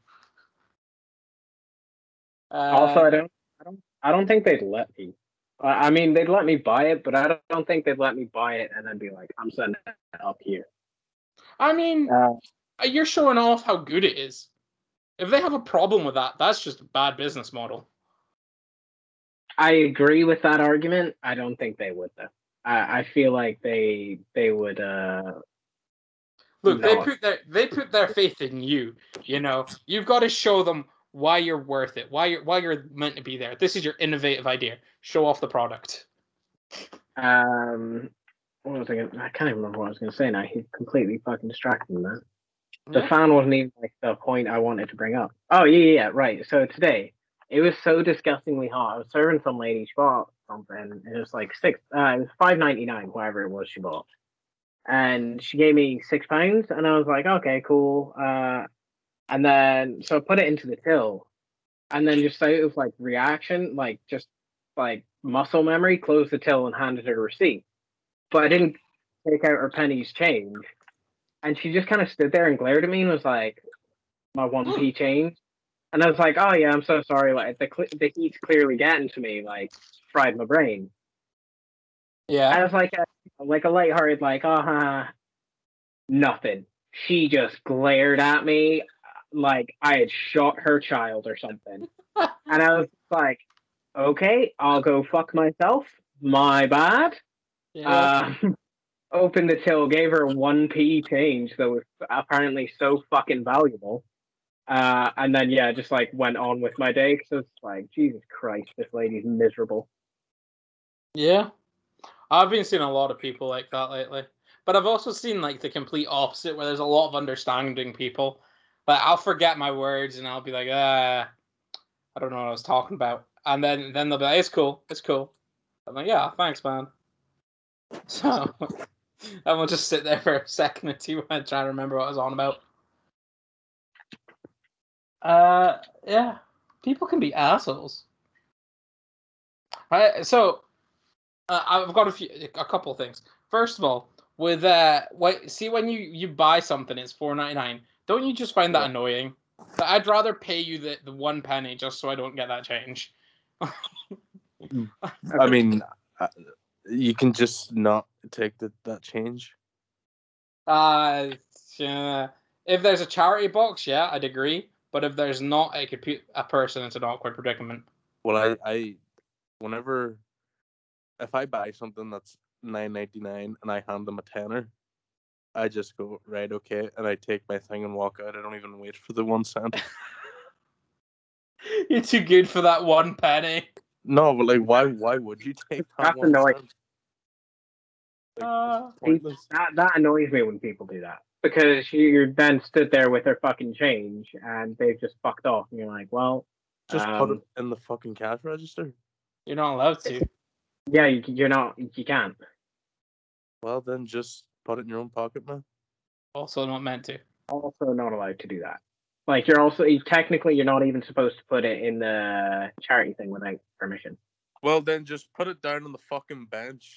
Uh, Also, I don't, I don't, I don't think they'd let me. I I mean, they'd let me buy it, but I don't, don't think they'd let me buy it and then be like, "I'm sending it up here." I mean, Uh, you're showing off how good it is. If they have a problem with that, that's just a bad business model. I agree with that argument. I don't think they would though. I, I feel like they they would. Uh, Look, they No. put their they put their faith in you. You know, you've got to show them why you're worth it, why you're why you're meant to be there. This is your innovative idea. Show off the product. um, what was I gonna? I can't even remember what I was going to say now. He completely fucking distracted me, man. The Yeah. fan wasn't even like the point I wanted to bring up. Oh yeah, yeah, yeah, right. So today it was so disgustingly hot. I was serving some lady. She bought something. It was like six. Uh, it was five ninety nine. Whatever it was she bought, and she gave me six pounds. And I was like, okay, cool. Uh, and then so I put it into the till, and then just out of like reaction, like just like muscle memory, closed the till and handed her the receipt. But I didn't take out her pennies change. And she just kind of stood there and glared at me and was like, "My one p change." And I was like, "Oh yeah, I'm so sorry. Like the cl- the heat's clearly getting to me. Like fried my brain." Yeah. I was like, a, like a lighthearted, like, "Uh huh." Nothing. She just glared at me like I had shot her child or something. And I was like, "Okay, I'll go fuck myself. My bad." Yeah. Uh, opened the till, gave her one p change that was apparently so fucking valuable. Uh, and then, yeah, just like went on with my day because it's like, Jesus Christ, this lady's miserable. Yeah. I've been seeing a lot of people like that lately. But I've also seen like the complete opposite where there's a lot of understanding people. Like I'll forget my words and I'll be like, ah, I don't know what I was talking about. And then, then they'll be like, it's cool, it's cool. I'm like, yeah, thanks, man. So and we'll just sit there for a second or two and try to remember what I was on about. Uh, yeah, people can be assholes. Right, so uh, I've got a few, a couple of things. First of all, with uh, what see when you you buy something, it's four ninety nine. Don't you just find that Yeah. annoying? Like, I'd rather pay you the, the one penny just so I don't get that change. I mean, uh, you can just not take the, that change. Uh, yeah. If there's a charity box, yeah, I'd agree. But if there's not, it could put a person into an awkward predicament. Well, I, I, whenever, if I buy something that's nine ninety nine and I hand them a tenner, I just go, right, okay, and I take my thing and walk out. I don't even wait for the one cent. You're too good for that one penny. No, but like, why? Why would you take that That's one annoying. cent? Like, Uh, it's pointless. That, that annoys me when people do that. Because you then stood there with their fucking change and they've just fucked off. And you're like, well, Just put it um, in the fucking cash register. you're not allowed to. yeah, you, you're not, you can't. Well, then just put it in your own pocket, man. Also not meant to. Also not allowed to do that. Like, you're also, technically, you're not even supposed to put it in the charity thing without permission. Well, then just put it down on the fucking bench.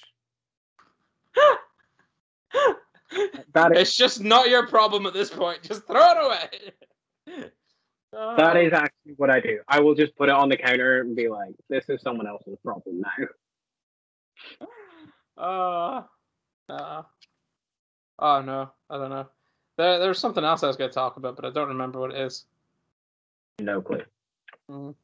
That is, It's just not your problem at this point. Just throw it away. Uh, that is actually what I do. I will just put it on the counter and be like, this is someone else's problem now. Uh, uh, oh no, I don't know. There, there was something else I was going to talk about, but I don't remember what it is. No clue. Mm.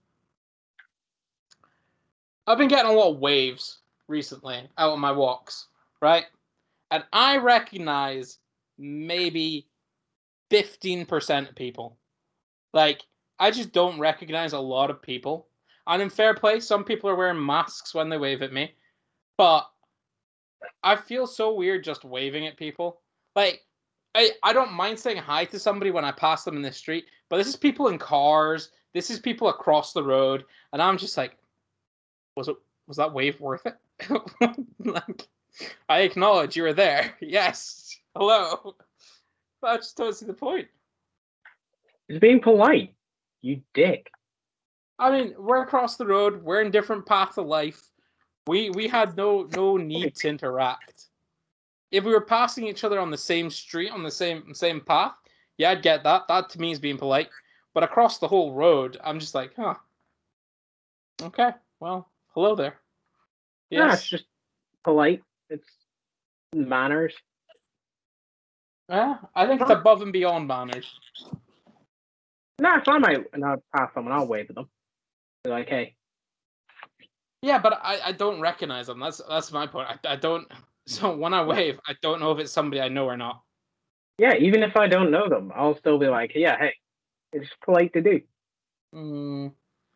I've been getting a lot of waves recently out on my walks, right? And I recognize maybe fifteen percent of people. Like, I just don't recognize a lot of people. And in fair play, some people are wearing masks when they wave at me. But I feel so weird just waving at people. Like, I, I don't mind saying hi to somebody when I pass them in the street, but this is people in cars. This is people across the road. And I'm just like, was it was that wave worth it? Like, I acknowledge you were there. Yes. Hello. But I just don't see the point. It's being polite. You dick. I mean, we're across the road. We're in different paths of life. We we had no no need to interact. If we were passing each other on the same street, on the same same path, yeah, I'd get that. That to me is being polite. But across the whole road, I'm just like, huh. Okay, well, hello there. Yeah, Yes. it's just polite. It's manners. Yeah, I think it's above and beyond manners. No, if I might not pass someone, I'll wave at them. Be like, hey. Yeah, but I, I don't recognize them. That's that's my point. I, I don't. So when I wave, I don't know if it's somebody I know or not. Yeah, even if I don't know them, I'll still be like, yeah, hey. It's polite to do. Mm.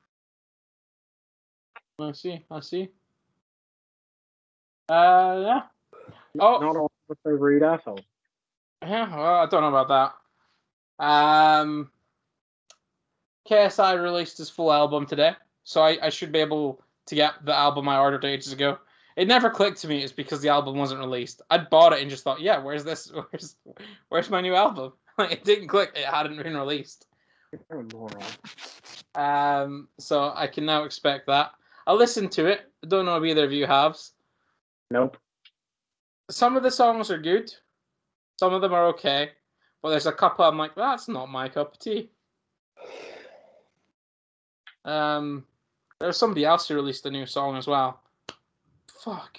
I see. I see. Uh, yeah. Oh, Not all of us are rude assholes. yeah. Well, I don't know about that. Um, K S I released his full album today, so I, I should be able to get the album I ordered ages ago. It never clicked to me it's because the album wasn't released. I'd bought it and just thought, yeah, where's this? Where's where's my new album? Like, it didn't click. It hadn't been released. You're a moron. Um, so I can now expect that. I listened to it. I don't know if either of you have. Nope. Some of the songs are good. Some of them are okay. But there's a couple I'm like, that's not my cup of tea. Um, there's somebody else who released a new song as well. Fuck.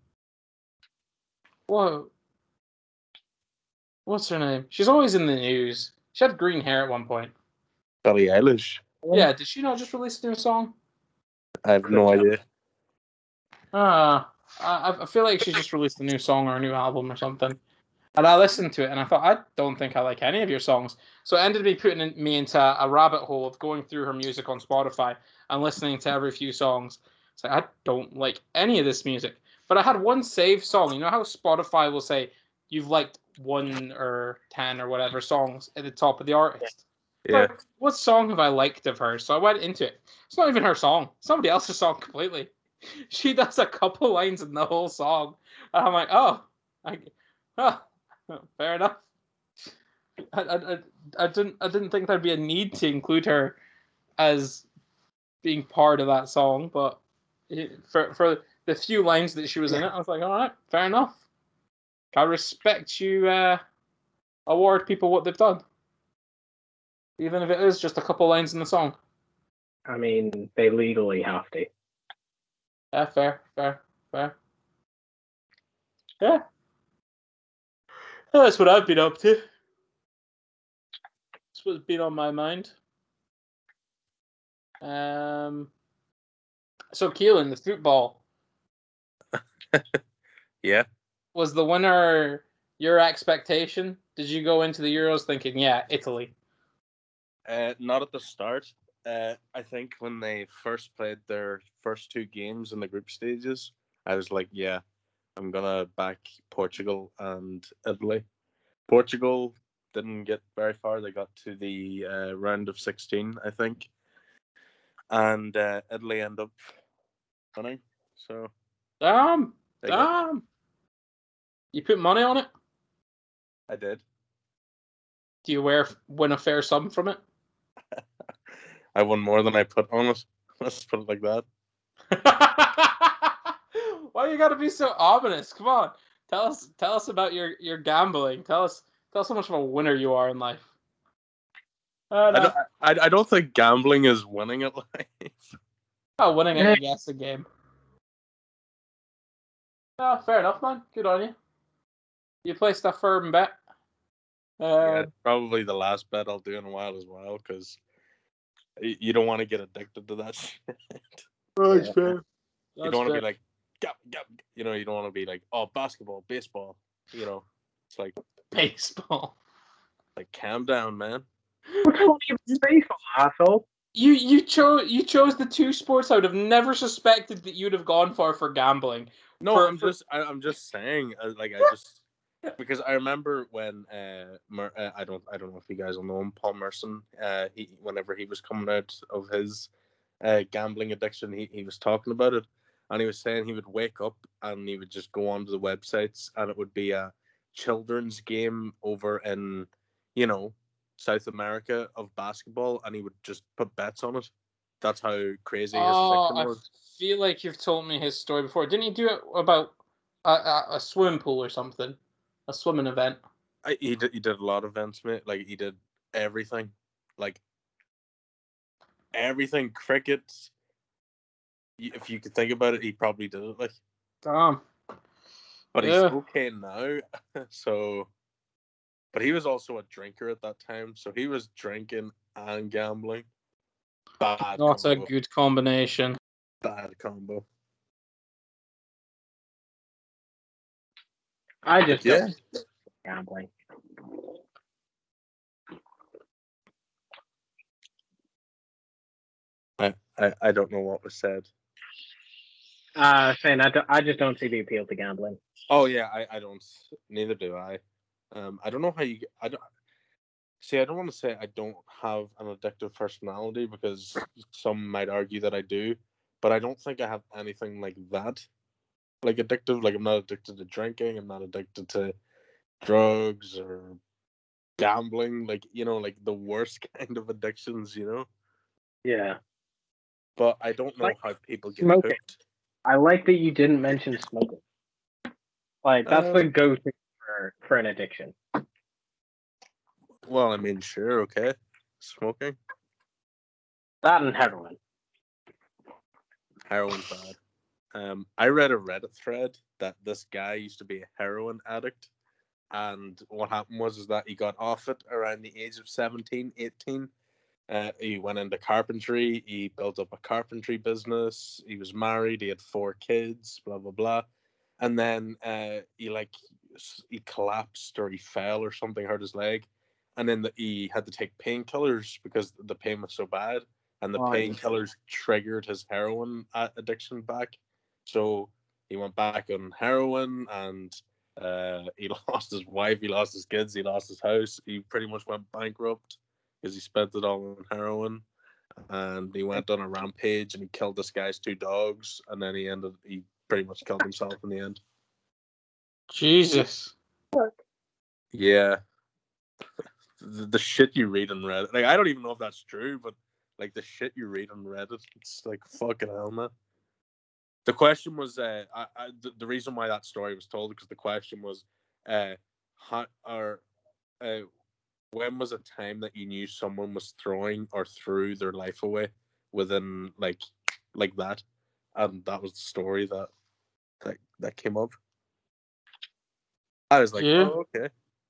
Whoa. What's her name? She's always in the news. She had green hair at one point. Billie Eilish. Yeah, did she not just release a new song? I have no idea. Ah, uh, I, I feel like she just released a new song or a new album or something. And I listened to it and I thought, I don't think I like any of your songs. So it ended up putting in, me into a rabbit hole of going through her music on Spotify and listening to every few songs. It's like, I don't like any of this music. But I had one saved song. You know how Spotify will say you've liked one or ten or whatever songs at the top of the artist? Yeah. Like, what song have I liked of hers? So I went into it. It's not even her song. Somebody else's song completely. She does a couple lines in the whole song. And I'm like, oh, I, oh. Fair enough. I, I, I didn't I didn't think there'd be a need to include her as being part of that song, but for for the few lines that she was in it, I was like, all right, fair enough. I respect you. Uh, award people what they've done, even if it is just a couple lines in the song. I mean, they legally have to. Yeah, fair, fair, fair. Yeah. That's what I've been up to. That's what's been on my mind. Um. So, Keelan, the football. Yeah. Was the winner your expectation? Did you go into the Euros thinking, yeah, Italy? Uh, not at the start. Uh, I think when they first played their first two games in the group stages, I was like, yeah, I'm going to back Portugal and Italy. Portugal didn't get very far. They got to the uh, round of sixteen, I think. And uh, Italy ended up winning. So, Damn, there you go. damn. You put money on it? I did. Do you wear, win a fair sum from it? I won more than I put on it. Let's put it like that. Why you gotta be so ominous? Come on, tell us, tell us about your, your gambling. Tell us, tell us how much of a winner you are in life. Uh, no. I, don't, I, I don't think gambling is winning at life. Oh, winning at a guessing game. Oh, fair enough, man. Good on you. You placed a firm bet. Uh, Yeah, it's probably the last bet I'll do in a while as well, because you don't want to get addicted to that shit. That's Yeah. fair. You That's don't want to fair. be like, gap, gap. You know, you don't want to be like, oh, basketball, baseball. You know, it's like, Baseball. like, calm down, man. What's wrong with baseball, asshole? You you chose you chose the two sports I would have never suspected that you'd have gone for for gambling. No, For- I'm for- just, I, I'm just saying, uh, like, I just, because I remember when, uh, Mer- uh, I don't, I don't know if you guys will know him, Paul Merson. Uh, he, whenever he was coming out of his uh, gambling addiction, he, he was talking about it, and he was saying he would wake up and he would just go onto the websites, and it would be a children's game over in, you know, South America of basketball, and he would just put bets on it. That's how crazy his Oh, addiction I was. feel like you've told me his story before. Didn't he do it about a, a, a swimming pool or something? A swimming event? I, he did. He did a lot of events, mate. Like he did everything, like everything. Crickets. If you could think about it, he probably did it. Like, Damn. but Yeah. he's okay now. So, but he was also a drinker at that time. So he was drinking and gambling. Bad Not a combo. good combination. Bad combo. I just Yeah. don't gambling. I, I, I don't know what was said. Uh, saying I, don't, I just don't see the appeal to gambling. Oh yeah, I, I don't. Neither do I. Um, I don't know how you. I don't see. I don't want to say I don't have an addictive personality because some might argue that I do, but I don't think I have anything like that, like addictive. Like I'm not addicted to drinking. I'm not addicted to drugs or gambling. Like you know, like the worst kind of addictions. You know. Yeah. But I don't know Like how people get smoking. hooked. I like that you didn't mention smoking. Like that's Uh, the go-to for, for an addiction. Well, I mean, sure, okay, smoking, That and heroin. heroin's bad. Um, I read a Reddit thread that this guy used to be a heroin addict, and what happened was is that he got off it around the age of seventeen, eighteen. Uh, he went into carpentry. He built up a carpentry business. He was married. He had four kids. Blah blah blah. And then uh, he like he collapsed or he fell or something, hurt his leg, and then the, he had to take painkillers because the pain was so bad, and the Oh, yeah. painkillers triggered his heroin addiction back. So he went back on heroin, and uh, he lost his wife, he lost his kids, he lost his house. He pretty much went bankrupt because he spent it all on heroin, and he went on a rampage and he killed this guy's two dogs, and then he ended he pretty much killed himself in the end. Jesus. Yeah, the, the shit you read on Reddit, like I don't even know if that's true, but like the shit you read on Reddit, it's like fucking hell, man. The question was, uh, I, I, the, the reason why that story was told because the question was, uh, how, or, uh, when was a time that you knew someone was throwing or threw their life away within like, like that, and that was the story that that that came up. I was like, Yeah. oh okay.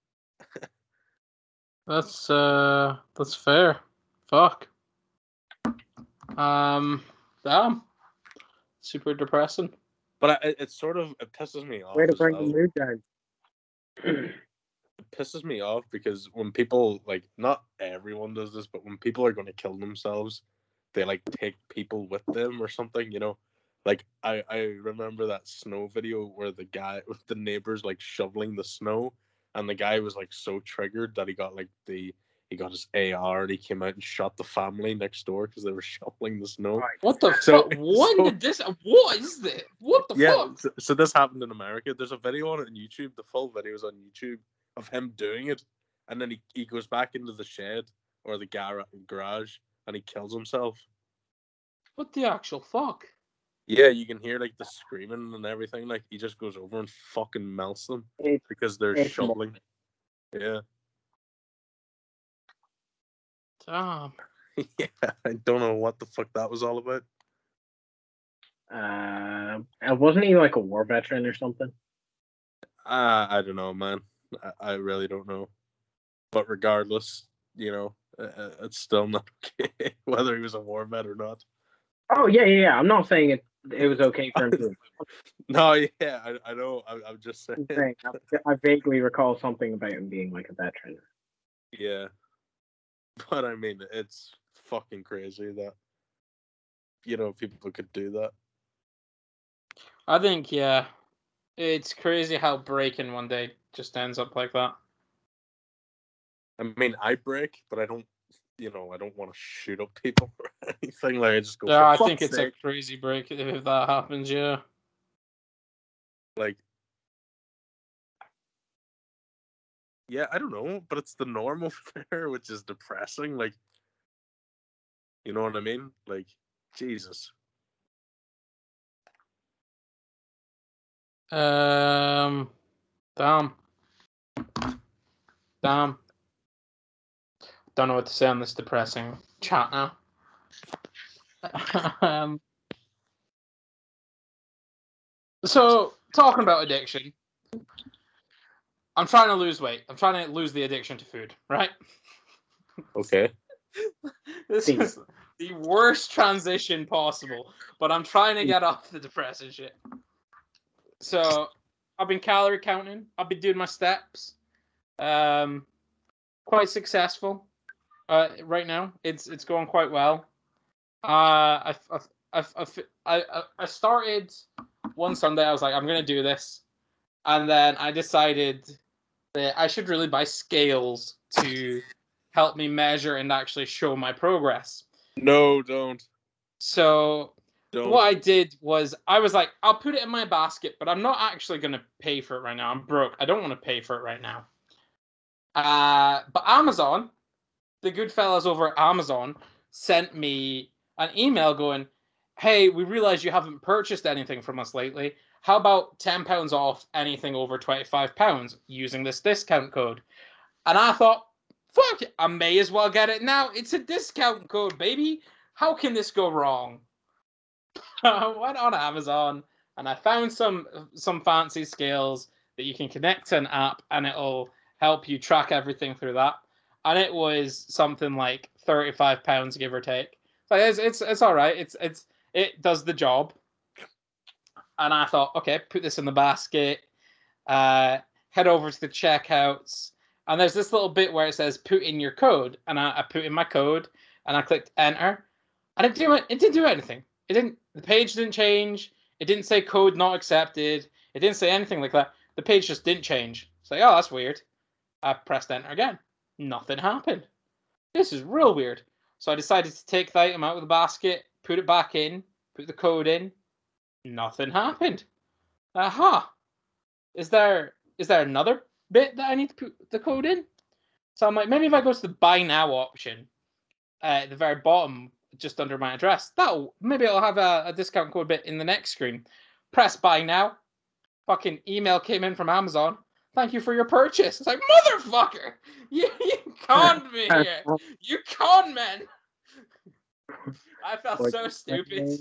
That's uh that's fair. Fuck. Um damn. Super depressing. But I, it, it sort of it pisses me off Way to as bring well. the mood down. It pisses me off because when people like not everyone does this, but when people are going to kill themselves, they like take people with them or something. You know, like I I remember that snow video where the guy with the neighbors like shoveling the snow, and the guy was like so triggered that he got like the he got his A R and he came out and shot the family next door because they were shoveling the snow. Right. What the So- fuck? When so- did this what is this? What the Yeah, fuck? so, so this happened in America. There's a video on it on YouTube. The full video is on YouTube of him doing it, and then he, he goes back into the shed or the gar- garage and he kills himself. What the actual fuck? Yeah, you can hear like the screaming and everything. Like he just goes over and fucking melts them It, because they're it's shoveling. Yeah, Damn. yeah. I don't know what the fuck that was all about. uh, and wasn't he like a war veteran or something? Uh, I don't know, man. I, I really don't know. But regardless, you know, uh, it's still not okay whether he was a war vet or not. Oh yeah, yeah, yeah. I'm not saying it. It was okay for him to. No, yeah, I, I know. I, I'm just saying. I'm saying, I, I vaguely recall something about him being like a veteran. Yeah, but I mean, it's fucking crazy that you know people could do that. I think yeah. It's crazy how breaking one day just ends up like that. I mean, I break, but I don't. You know, I don't want to shoot up people or anything. Like I just go. Yeah, For I fuck's think it's sake. a crazy break if that happens, yeah. Like, yeah, I don't know, but it's the normal there, which is depressing. Like, you know what I mean? Like, Jesus. Um, damn. Damn. Don't know what to say on this depressing chat now. um, so, talking about addiction, I'm trying to lose weight. I'm trying to lose the addiction to food, right? Okay. This is the worst transition possible, but I'm trying to get off the depressing shit. So, I've been calorie counting. I've been doing my steps. Um, quite successful. Uh, right now, it's it's going quite well. Uh, I I I I I started one Sunday. I was like, I'm gonna do this, and then I decided that I should really buy scales to help me measure and actually show my progress. No, don't. So Don't. what I did was I was like, I'll put it in my basket, but I'm not actually gonna pay for it right now. I'm broke. I don't want to pay for it right now. Uh, but Amazon, the good fellas over at Amazon, sent me an email going, hey, we realize you haven't purchased anything from us lately. How about ten pounds off anything over twenty-five pounds using this discount code? And I thought, fuck it, I may as well get it now. It's a discount code, baby. How can this go wrong? I went on Amazon and I found some some fancy scales that you can connect to an app and it'll help you track everything through that. And it was something like thirty-five pounds, give or take. So it's it's it's all right. It's it's it does the job. And I thought, okay, put this in the basket. Uh, head over to the checkouts, and there's this little bit where it says put in your code, and I, I put in my code, and I clicked enter, and it didn't it didn't do anything. It didn't. The page didn't change. It didn't say code not accepted. It didn't say anything like that. The page just didn't change. It's like, oh, that's weird. I pressed enter again. Nothing happened. This is real weird. So I decided to take the item out of the basket, put it back in, put the code in. Nothing happened. Aha. Is there is there another bit that I need to put the code in? So I'm like, maybe if I go to the buy now option uh, at the very bottom, just under my address, that'll maybe I'll have a, a discount code bit in the next screen. Press buy now. Fucking email came in from Amazon. Thank you for your purchase. It's like, motherfucker, you you conned me here. You con men. I felt so stupid.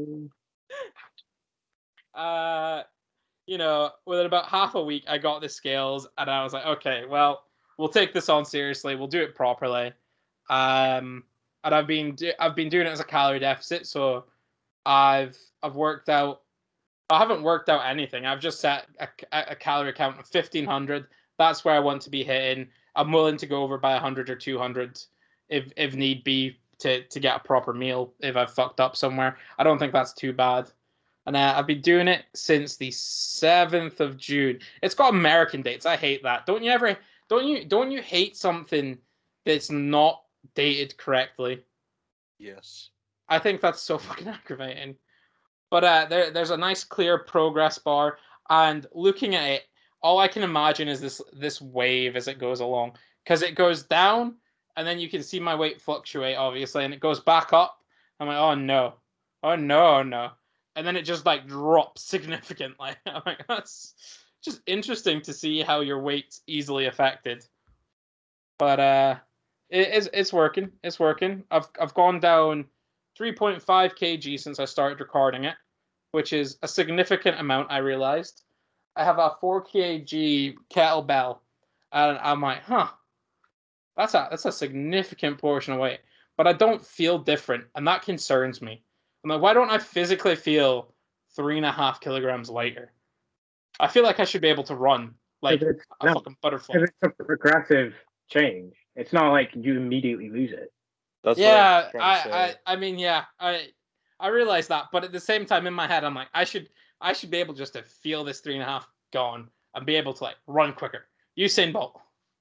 Uh, you know, within about half a week, I got the scales, and I was like, okay, well, we'll take this on seriously. We'll do it properly. Um, and I've been do- I've been doing it as a calorie deficit, so I've I've worked out. I haven't worked out anything. I've just set a, a calorie count of fifteen hundred. That's where I want to be hitting. I'm willing to go over by one hundred or two hundred if if need be to to get a proper meal if I've fucked up somewhere. I don't think that's too bad. And uh, I've been doing it since the seventh of June. It's got American dates. I hate that. Don't you ever? Don't you? Don't you hate something that's not dated correctly? Yes. I think that's so fucking aggravating. But uh, there, there's a nice clear progress bar, and looking at it, all I can imagine is this this wave as it goes along, because it goes down, and then you can see my weight fluctuate, obviously, and it goes back up. I'm like, oh no, oh no, oh, no. And then it just like drops significantly. I'm like, that's just interesting to see how your weight's easily affected. But uh, it, it's it's working. It's working. I've I've gone down three point five kilograms since I started recording it, which is a significant amount. I realized I have a four kilogram kettlebell, and I'm like, huh, that's a that's a significant portion of weight. But I don't feel different, and that concerns me. I'm like, why don't I physically feel three and a half kilograms lighter? I feel like I should be able to run like a no, fucking butterfly. It's a progressive change. It's not like you immediately lose it. That's yeah, what I, I, I, I mean, yeah, I, I realize that, but at the same time, in my head, I'm like, I should, I should be able just to feel this three and a half gone and be able to like run quicker. Usain Bolt.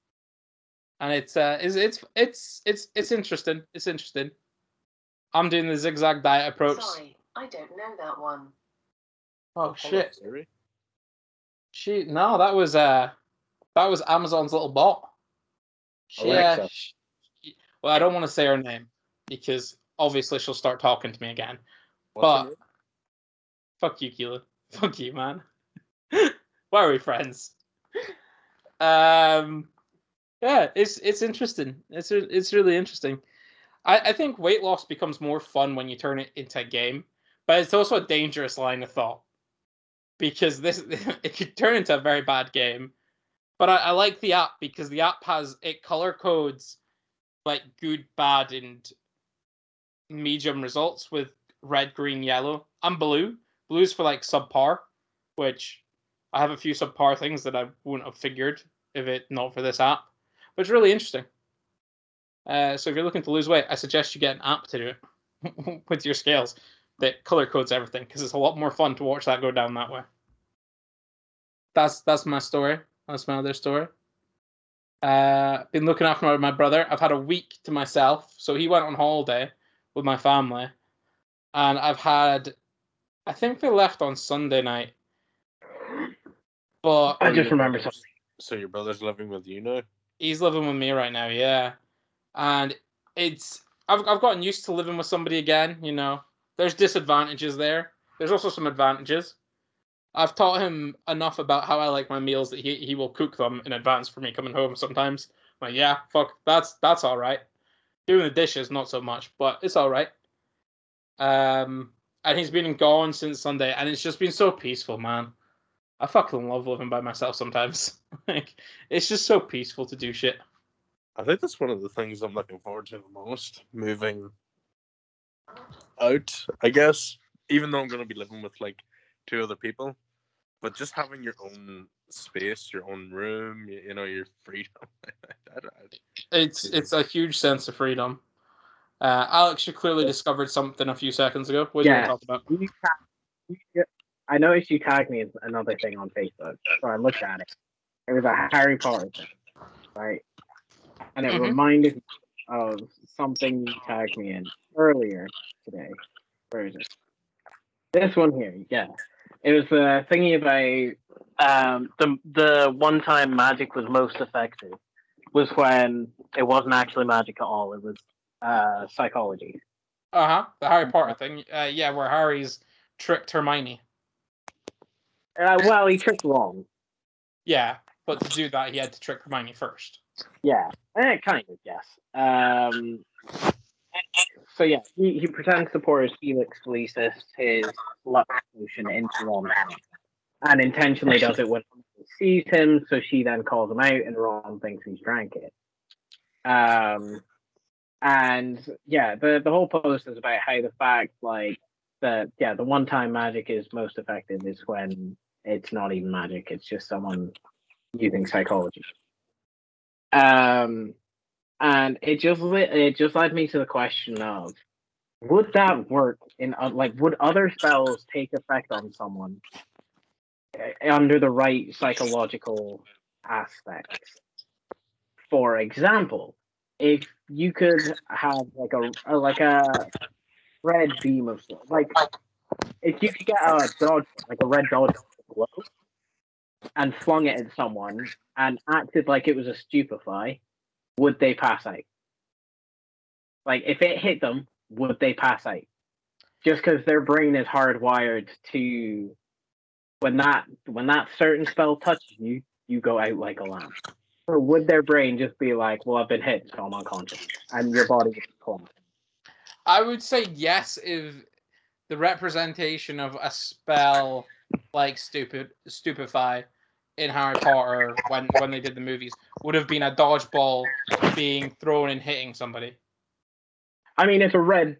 And it's, uh, it's, it's, it's, it's, it's interesting. It's interesting. I'm doing the zigzag diet approach. Sorry, I don't know that one. Oh shit! Sorry. She no, that was uh, that was Amazon's little bot. She, uh, Alexa. she, well, I don't want to say her name because obviously she'll start talking to me again. What's her but name? fuck you, Keelan. Fuck you, man. Why are we friends? Um, yeah, it's it's interesting. It's it's really interesting. I, I think weight loss becomes more fun when you turn it into a game, but it's also a dangerous line of thought because this it could turn into a very bad game. But I, I like the app because the app has it color codes like good, bad, and medium results with red, green, yellow, and blue. Blue's for like subpar, which I have a few subpar things that I wouldn't have figured if it not for this app. But it's really interesting. Uh, so if you're looking to lose weight, I suggest you get an app to do it with your scales that color codes everything because it's a lot more fun to watch that go down that way. That's that's my story. That's my other story. Uh, been looking after my brother. I've had a week to myself. So he went on holiday with my family. And I've had, I think they left on Sunday night. But I Oh, just your remember brother's- something. So your brother's living with you now? he's living with me right now, yeah. And it's, I've, I've gotten used to living with somebody again, you know. There's disadvantages there. There's also some advantages. I've taught him enough about how I like my meals that he, he will cook them in advance for me coming home sometimes. I'm like, yeah, fuck, that's that's all right. Doing the dishes, not so much, but it's all right. Um, and he's been gone since Sunday, and it's just been so peaceful, man. I fucking love living by myself sometimes. Like, it's just so peaceful to do shit. I think that's one of the things I'm looking forward to the most. Moving out, I guess. Even though I'm going to be living with like two other people, but just having your own space, your own room, you, you know, your freedom. I, I, It's it's a huge sense of freedom. Uh, Alex, you clearly discovered something a few seconds ago. What do you Yeah. want to talk about? You tag- you- I noticed you tagged me in another thing on Facebook, so I looked at it. It was a Harry Potter thing, right? And it Mhm. reminded me of something you tagged me in earlier today. Where is it? This one here, yeah. It was a thingy about um, the the one time magic was most effective was when it wasn't actually magic at all. It was uh, psychology. Uh huh. The Harry Potter thing. Uh, yeah, where Harry's tricked Hermione. Uh, well, he tricked wrong. Yeah, but to do that, he had to trick Hermione first. Yeah, eh, kind of, yes. Um, so yeah, he, he pretends to pour his Helix Felicis, his luck potion, into Ron's hand, and intentionally does it when he sees him. So she then calls him out, and Ron thinks he's drank it. Um, and yeah, the the whole post is about how the fact like that yeah, the one time magic is most effective is when it's not even magic; it's just someone using psychology. Um, and it just li- it just led me to the question of would that work in uh, like would other spells take effect on someone uh, under the right psychological aspects? For example, if you could have like a, a like a red beam of like if you could get a dodge like a red dodge blow and flung it at someone and acted like it was a stupefy, would they pass out? Like if it hit them, would they pass out? Just because their brain is hardwired to when that when that certain spell touches you, you go out like a lamb. Or would their brain just be like, "Well, I've been hit, so I'm unconscious," and your body gets calm? I would say yes if the representation of a spell like stupid stupefy in Harry Potter when when they did the movies would have been a dodgeball being thrown and hitting somebody. I mean, it's a red.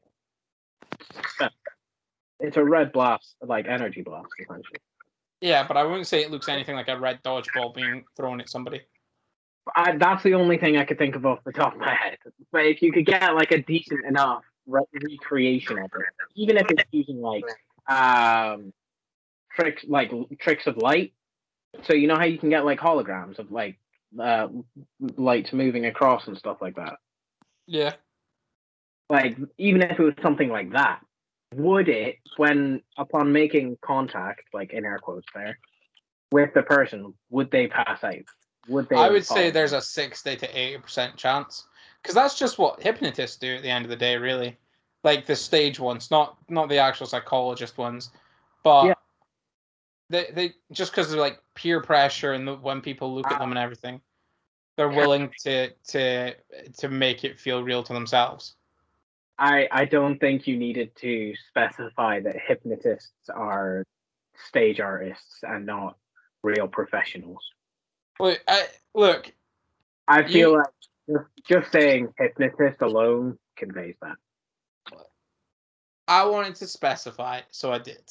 It's a red blast, like energy blast, essentially. Yeah, but I wouldn't say it looks anything like a red dodgeball being thrown at somebody. I, that's the only thing I could think of off the top of my head. But if you could get like a decent enough re- recreation of it, even if it's using like um tricks like tricks of light, so you know how you can get like holograms of like uh lights moving across and stuff like that. Yeah. Like even if it was something like that, would it when upon making contact, like in air quotes there, with the person, would they pass out? Would they? I would say fall? there's a sixty to eighty percent chance. Because that's just what hypnotists do at the end of the day, really. like the stage ones, not not the actual psychologist ones, but Yeah. they they just because of like peer pressure and the, when people look at them and everything, they're willing to to to make it feel real to themselves. I, I don't think you needed to specify that hypnotists are stage artists and not real professionals. Look, I, look, I feel You- like just, just saying hypnotist alone conveys that. I wanted to specify, so I did.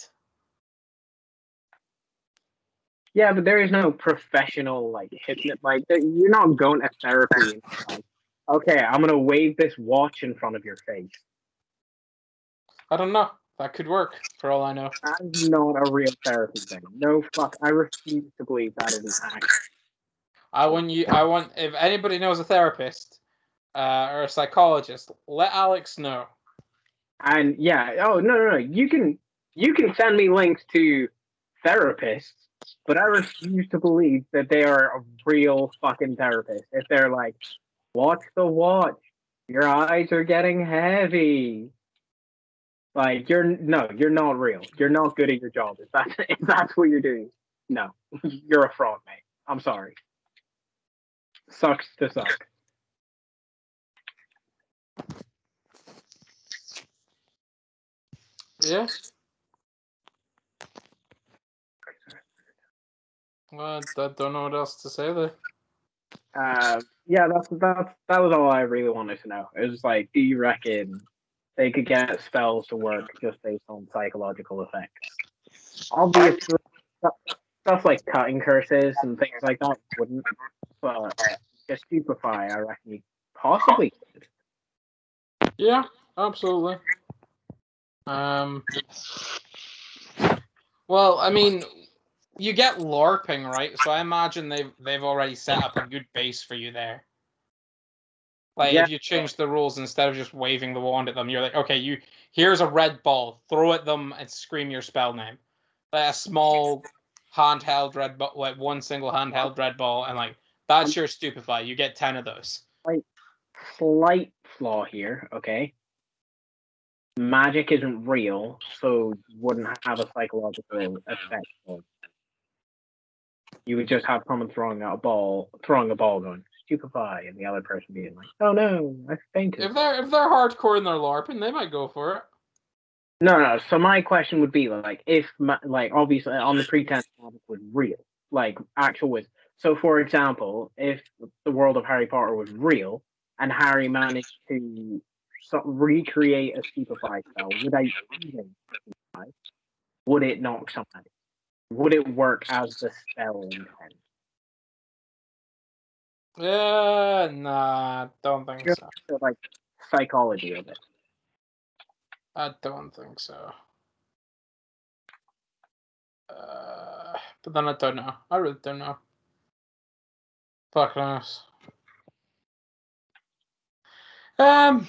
Yeah, but there is no professional like hypnot. Like there- you're not going to therapy. And, like, okay, I'm gonna wave this watch in front of your face. I don't know. That could work, for all I know. That's not a real therapy thing. No fuck. I refuse to believe that is an act. I want you. I want if anybody knows a therapist uh, or a psychologist, let Alex know. And yeah, oh no, no, no. You can you can send me links to therapists, but I refuse to believe that they are a real fucking therapist. If they're like, watch the watch, your eyes are getting heavy. Like you're no, you're not real. You're not good at your job. If that's if that's what you're doing, no, you're a fraud, mate. I'm sorry. Sucks to suck. Yeah. Well, I don't know what else to say there. Uh, yeah, that's that's that was all I really wanted to know. It was like, do you reckon they could get spells to work just based on psychological effects? Obviously, stuff, stuff like cutting curses and things like that wouldn't, but just stupefy, I reckon you possibly could. Yeah, absolutely. Um. Well, I mean, you get LARPing, right? So I imagine they've they've already set up a good base for you there. Like Yeah. if you change the rules instead of just waving the wand at them, you're like, okay, you here's a red ball, throw at them and scream your spell name. Like a small handheld red ball, like one single handheld red ball, and like that's your stupefy. You get ten of those. Like, slight flaw here, okay? Magic isn't real, so you wouldn't have a psychological effect on it. You would just have someone throwing out a ball, throwing a ball, going stupefy, and the other person being like, "Oh no, I fainted." If they're if they're hardcore in their LARPing, they might go for it. No, no. So my question would be like, if ma- like obviously on the pretense magic was real, like actual was. So for example, if the world of Harry Potter was real and Harry managed to so- recreate a stupefy spell without using stupefy, would it knock somebody? Would it work as the spell intended? Yeah, nah, don't think Just so. the, like psychology of it. I don't think so. Uh, but then I don't know. I really don't know. Fuck knows. Um.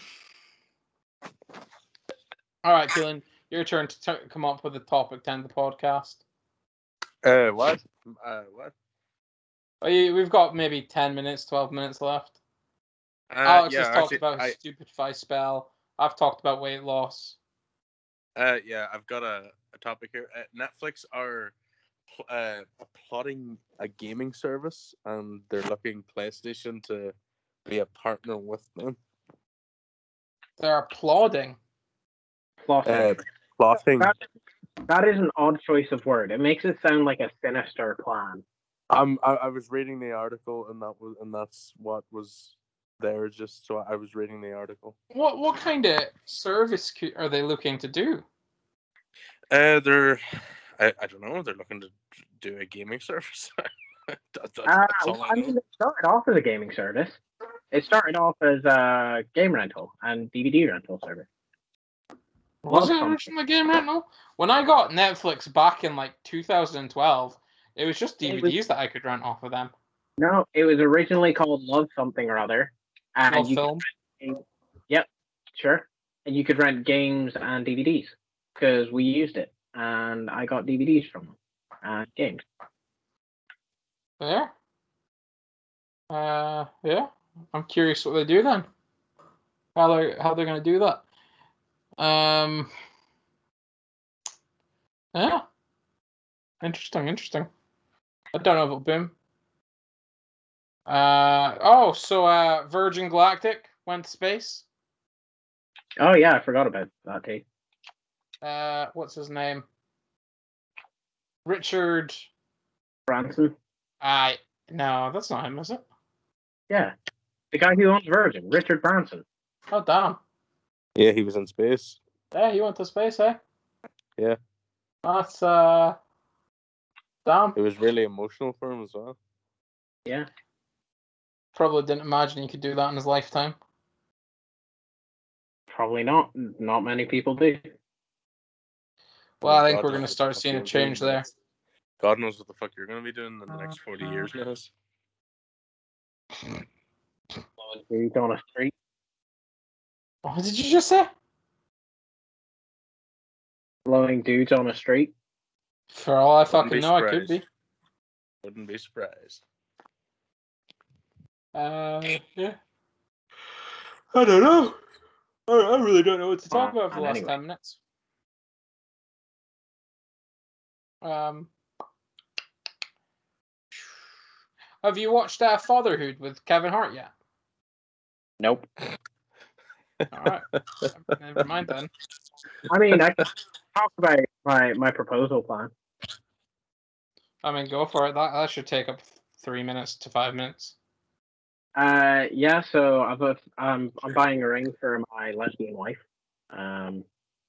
All right, Keelan, your turn to t- come up with a topic to end the podcast. Uh, what? Uh, what? Oh, you, we've got maybe ten minutes, twelve minutes left. Uh, Alex yeah, has talked actually, about I, his stupefy spell. I've talked about weight loss. uh, yeah, I've got a, a topic here. Uh, Netflix are pl- uh, plotting a gaming service, and they're looking PlayStation to be a partner with them. They're applauding. Plotting. Uh, plotting. That, that is an odd choice of word. It makes it sound like a sinister plan. Um, I, I was reading the article, and that was, and that's what was there. Just so I was reading the article. What what kind of service co- are they looking to do? Uh, they're, I, I don't know. They're looking to do a gaming service. that, that, Uh, that's all well, I I know. mean, it started off as a gaming service. It started off as a game rental and D V D rental service. Was Love it something. originally game rental? When I got Netflix back in like two thousand twelve, it was just It D V Ds was- that I could rent off of them. No, it was originally called Love Something or Other. And Love you film. Could, yep, sure. And you could rent games and D V Ds because we used it, and I got D V Ds from them and games. There. Uh, yeah. I'm curious what they do then. How they how they're gonna do that. Um. Yeah. Interesting. Interesting. I don't know about Boom. Uh. Oh, so uh, Virgin Galactic went to space. Oh yeah, I forgot about that too. Uh, what's his name? Richard. Branson. I no, that's not him, is it? Yeah, the guy who owns Virgin, Richard Branson. Oh damn. Yeah, he was in space. Yeah, he went to space, eh? Yeah. That's uh. Damn. It was really emotional for him as well. Yeah. Probably didn't imagine he could do that in his lifetime. Probably not. Not many people do. Well, I think God we're knows going to what the start fuck seeing a you're doing change in the there. next- God knows what the fuck you're going to be doing in the next forty years, Nicholas. Dudes on a street. What did you just say? Blowing dudes on a street. For all I Wouldn't fucking be know, I could be. surprised. Wouldn't be surprised. Uh, yeah. I don't know. I, I really don't know what to talk Uh, about for the last anyway. ten minutes. Um, have you watched uh, Fatherhood with Kevin Hart yet? Nope. All right. Never mind then. I mean, I can talk about my, my proposal plan. I mean, go for it. That, that should take up three minutes to five minutes. Uh, yeah. So I've a, um, I'm buying a ring for my lesbian wife. Um,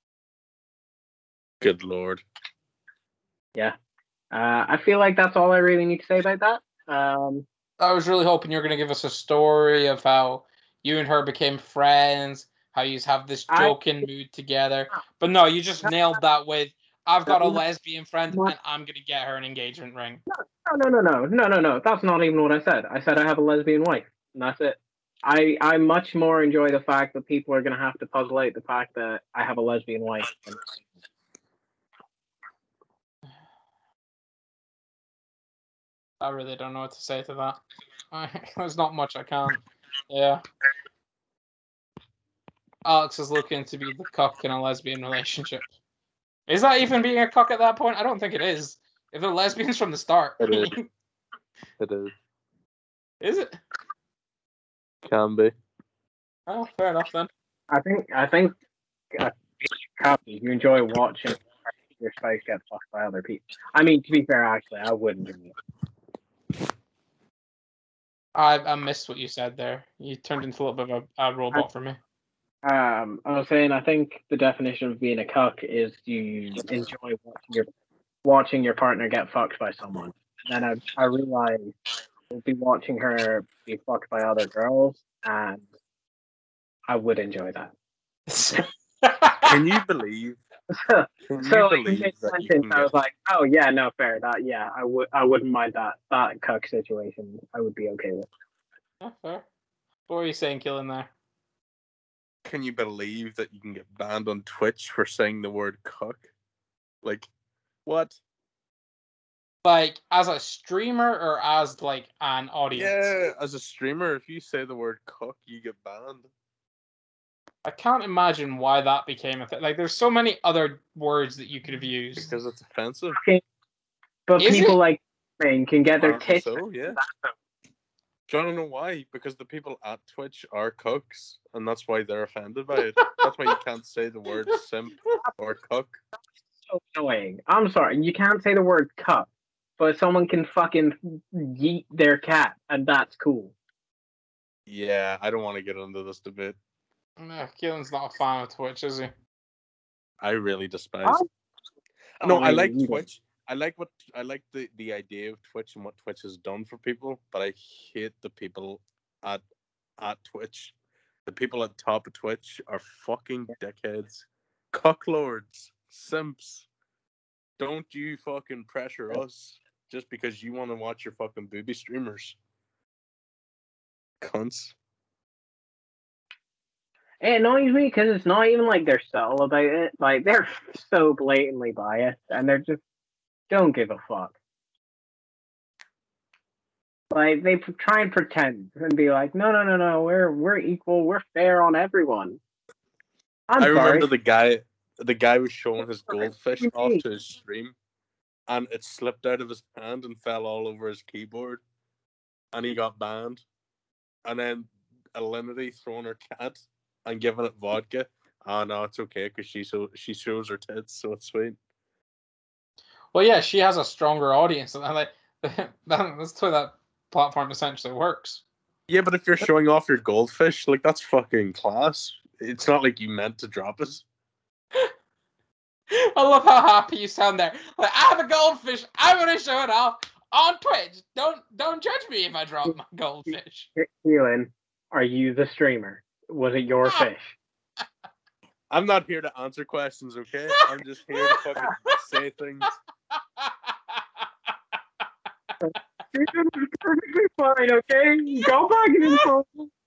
Good lord. yeah. Uh, I feel like that's all I really need to say about that. Um, I was really hoping you were going to give us a story of how you and her became friends, how you have this I- joking mood together. But no, you just nailed that with, I've got a lesbian friend What? and I'm going to get her an engagement ring. no, no, no, no, no, no, no. That's not even what I said. I said I have a lesbian wife, and that's it. I I much more enjoy the fact that people are gonna have to puzzle out the fact that I have a lesbian wife. than- I really don't know what to say to that. I, there's not much I can't. Yeah. Alex is looking to be the cuck in a lesbian relationship. Is that even being a cuck at that point? I don't think it is. If they're lesbians from the start. It is. It is. Is it? Can be. Oh, fair enough then. I think I think uh, happy you enjoy watching your spouse get fucked by other people. I mean, to be fair, actually, I wouldn't do it. I, I missed what you said there. You turned into a little bit of a, a robot for me. Um, I was saying, I think the definition of being a cuck is you enjoy watching your watching your partner get fucked by someone. And then I I realized I'd be watching her be fucked by other girls, and I would enjoy that. Can you believe? so Can you so in believe this that you sentence, can I get was like, oh yeah, no, fair. That yeah, I would I wouldn't mind that that cuck situation. I would be okay with. Yeah, fair. What were you saying, Killing there? Can you believe that you can get banned on Twitch for saying the word cuck? Like, what? Like, as a streamer or as, like, an audience? Yeah, as a streamer, if you say the word cuck, you get banned. I can't imagine why that became a thing. Like, there's so many other words that you could have used. Because it's offensive. But Is people it? like me can get their Apparently tits. so, yeah. Do you want to know why? Because the people at Twitch are cucks, and that's why they're offended by it. That's why you can't say the word simp or cuck. So annoying. I'm sorry, you can't say the word cuck, but someone can fucking yeet their cat, and that's cool. Yeah, I don't want to get into this debate. No, Keelan's not a fan of Twitch, is he? I really despise. Oh, No, I really, like you Twitch. I like what I like the, the idea of Twitch and what Twitch has done for people, but I hate the people at at Twitch. The people at top of Twitch are fucking dickheads, cocklords, simps. Don't you fucking pressure us just because you want to watch your fucking booby streamers, cunts. It annoys me because it's not even like they're subtle about it. Like they're so blatantly biased, and they're just don't give a fuck. Like they p- try and pretend and be like, no, no, no, no, we're we're equal, we're fair on everyone. I'm I sorry. remember the guy. The guy was showing his goldfish You off mean? to his stream, and it slipped out of his hand and fell all over his keyboard, and he got banned. And then Alinity throwing her cat and giving it vodka. Oh no, it's okay because she so she shows her tits, so it's sweet. Well, yeah, she has a stronger audience, and like that's how that platform essentially works. Yeah, but if you're showing off your goldfish, like that's fucking class. It's not like you meant to drop it. I love how happy you sound there. Like, I have a goldfish. I'm gonna show it off on Twitch. Don't don't judge me if I drop my goldfish. Keelan, are you the streamer? Was it your fish? I'm not here to answer questions, okay? I'm just here to fucking say things. Keelan was perfectly fine, okay? Go back and insult.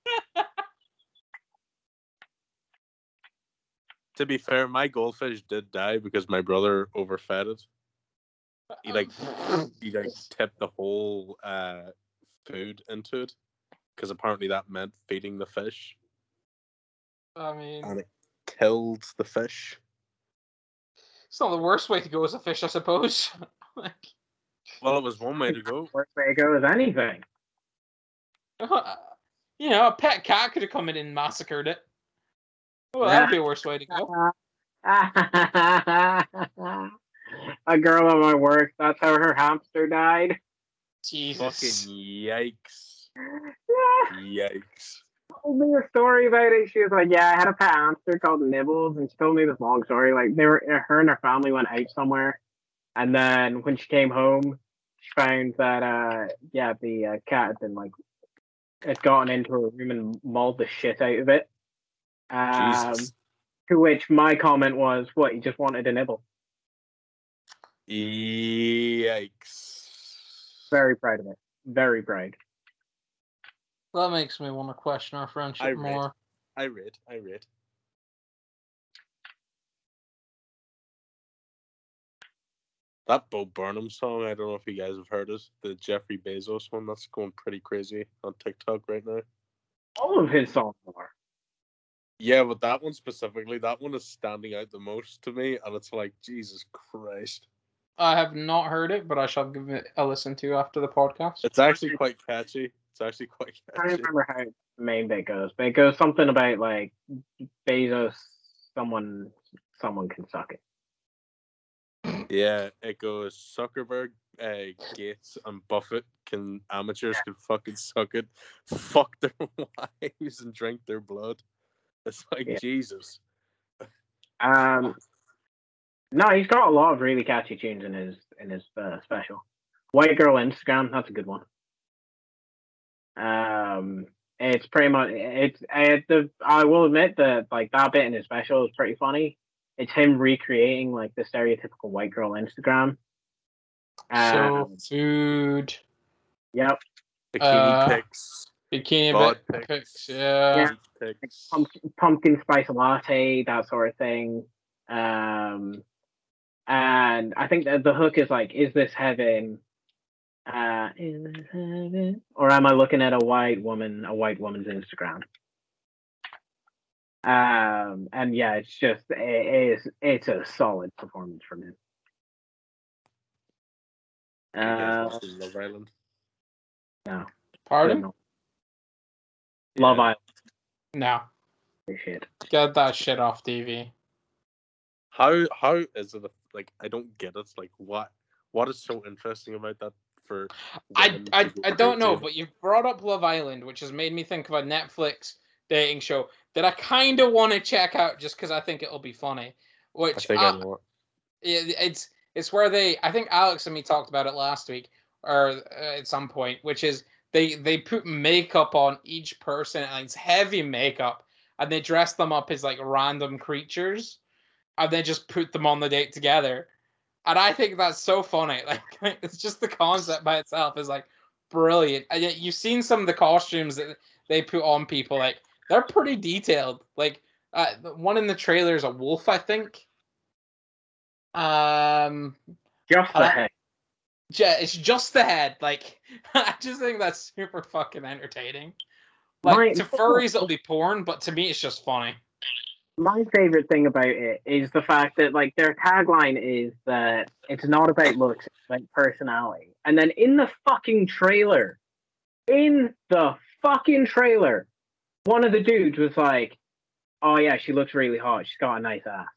To be fair, my goldfish did die because my brother overfed it. He like he like tipped the whole uh, food into it because apparently that meant feeding the fish, I mean, and it killed the fish. it's not the worst way to go as a fish, I suppose. Like, Well, it was one way to go. Worst way to go is anything. you know, a pet cat could have come in and massacred it. Well, that'd be a worse way to go. A girl at my work, that's how her hamster died. Jesus. Fucking yikes! Yikes! Told me a story about it. She was like, "Yeah, I had a pet hamster called Nibbles," and she told me this long story. Like they were, her and her family went out somewhere, and then when she came home, she found that uh, yeah, the uh, cat had been like, had gotten into her room and mauled the shit out of it. Um, Jesus! to which my comment was, "What? You just wanted a nibble." Yikes! Very proud of it. Very proud. That makes me want to question our friendship I rate. more. I rate. I rate. That Bo Burnham song, I don't know if you guys have heard it. The Jeffrey Bezos one, that's going pretty crazy on TikTok right now. All of his songs are. Yeah, but that one specifically, that one is standing out the most to me, and it's like, Jesus Christ. I have not heard it, but I shall give it a listen to after the podcast. It's actually quite catchy. It's actually quite I don't catchy. remember how the main bit goes, but it goes something about like Bezos, someone, someone can suck it. Yeah, it goes Zuckerberg, uh, Gates, and Buffett can amateurs can fucking suck it, fuck their wives, and drink their blood. It's like Yeah. Jesus. Um, no, he's got a lot of really catchy tunes in his in his uh, special. White Girl Instagram, that's a good one. Um, it's pretty much it's uh, the I will admit that like that bit in his special is pretty funny. It's him recreating like the stereotypical white girl Instagram. So, Um, food, yep. Bikini Uh, pics, bikini bod pic- pics, pics, yeah. feet pics. Pumpkin, pumpkin spice latte, that sort of thing. Um, and I think that the hook is like, is this heaven? Uh, is this heaven? Or am I looking at a white woman, a white woman's Instagram? Um, and yeah, it's just, it is, it's a solid performance from him. You guys Uh, watch Love Island? no. Pardon? No. Love Yeah. Island. No. Shit. Get that shit off T V. How how is it like? I don't get it. Like what what is so interesting about that for? I, women I, to go I don't know, crazy? but you've brought up Love Island, which has made me think of a Netflix dating show that I kind of want to check out just because I think it'll be funny. Which I think I, I know it. it, it's it's where they I think Alex and me talked about it last week or uh, at some point, which is they they put makeup on each person and it's heavy makeup and they dress them up as like random creatures and they just put them on the date together. And I think that's so funny. Like it's just the concept by itself is like brilliant. And yet you've seen some of the costumes that they put on people. Like they're pretty detailed. Like uh, the one in the trailer is a wolf, I think. Um, Just the Uh, head. ju- it's just the head. Like I just think that's super fucking entertaining. Like My- to furries, it'll be porn, but to me, it's just funny. My favorite thing about it is the fact that like their tagline is that it's not about looks, it's about personality. And then in the fucking trailer, in the fucking trailer, one of the dudes was like, "Oh yeah, she looks really hot. She's got a nice ass."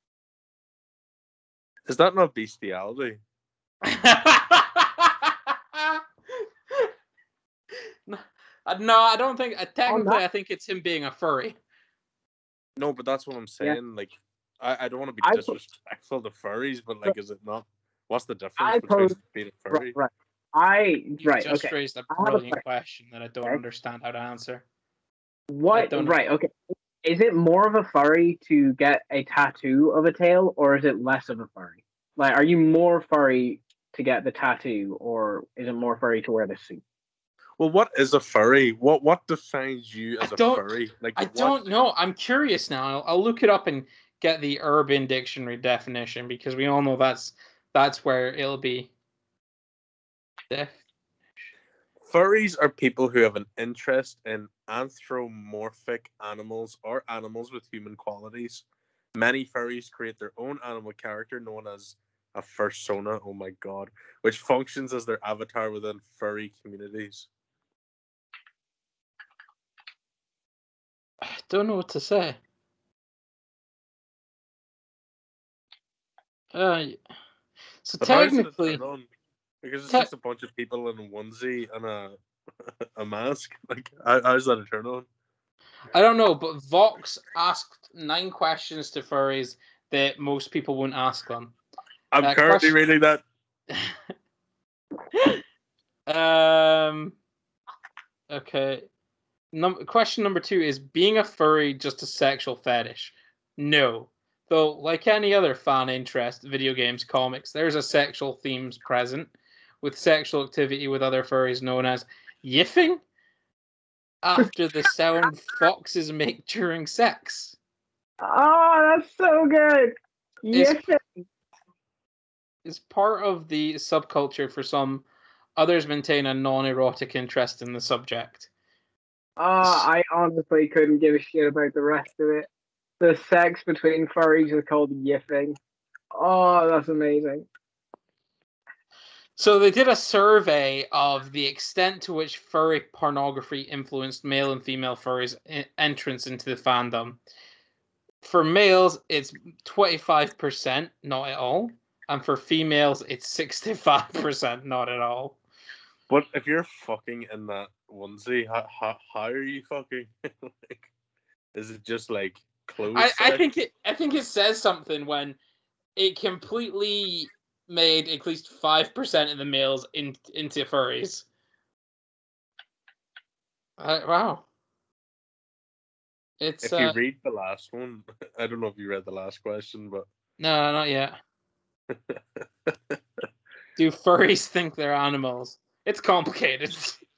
Is that not bestiality? no, no, I don't think. Uh, technically, that- I think it's him being a furry. No, but that's what I'm saying. Yeah. Like, I, I don't want to be I- disrespectful to furries, but like, is it not? What's the difference I between pose- being a Right, furry? right. I You right just okay. raised a I have a brilliant question. question that I don't Okay. understand how to answer. What don't- right? Okay. Is it more of a furry to get a tattoo of a tail, or is it less of a furry? Like, are you more furry to get the tattoo, or is it more furry to wear the suit? Well, what is a furry? What what defines you as I a don't- furry? Like, I what? don't know. I'm curious now. I'll, I'll look it up and get the Urban Dictionary definition because we all know that's that's where it'll be. Def- Furries are people who have an interest in anthropomorphic animals or animals with human qualities. Many furries create their own animal character known as a fursona, oh my god, which functions as their avatar within furry communities. I don't know what to say. Uh, so But how is it a technically, turn on? Because it's te- just a bunch of people in a onesie and a a mask. Like, how, how's that a turn on? I don't know, but Vox asked nine questions to furries that most people wouldn't ask them. I'm Uh, currently question- reading that. um. Okay. Num- question number two is: being a furry just a sexual fetish? No. Though, like any other fan interest, video games, comics, there's a sexual themes present, with sexual activity with other furries known as yiffing, after the sound foxes make during sex. Oh, that's so good. It's- Yes. It's part of the subculture for some. Others maintain a non-erotic interest in the subject. Oh, I honestly couldn't give a shit about the rest of it. The sex between furries is called yiffing. Oh, that's amazing. So they did a survey of the extent to which furry pornography influenced male and female furries' entrance into the fandom. For males, it's twenty-five percent, not at all. And for females, it's sixty-five percent, not at all. But if you're fucking in that onesie, how, how, how are you fucking? Like, is it just like clothes? I, I sex? think it I think it says something when it completely made at least five percent of the males in, into furries. Uh, wow. It's If uh, you read the last one, I don't know if you read the last question, but no, not yet. Do furries think they're animals? It's complicated.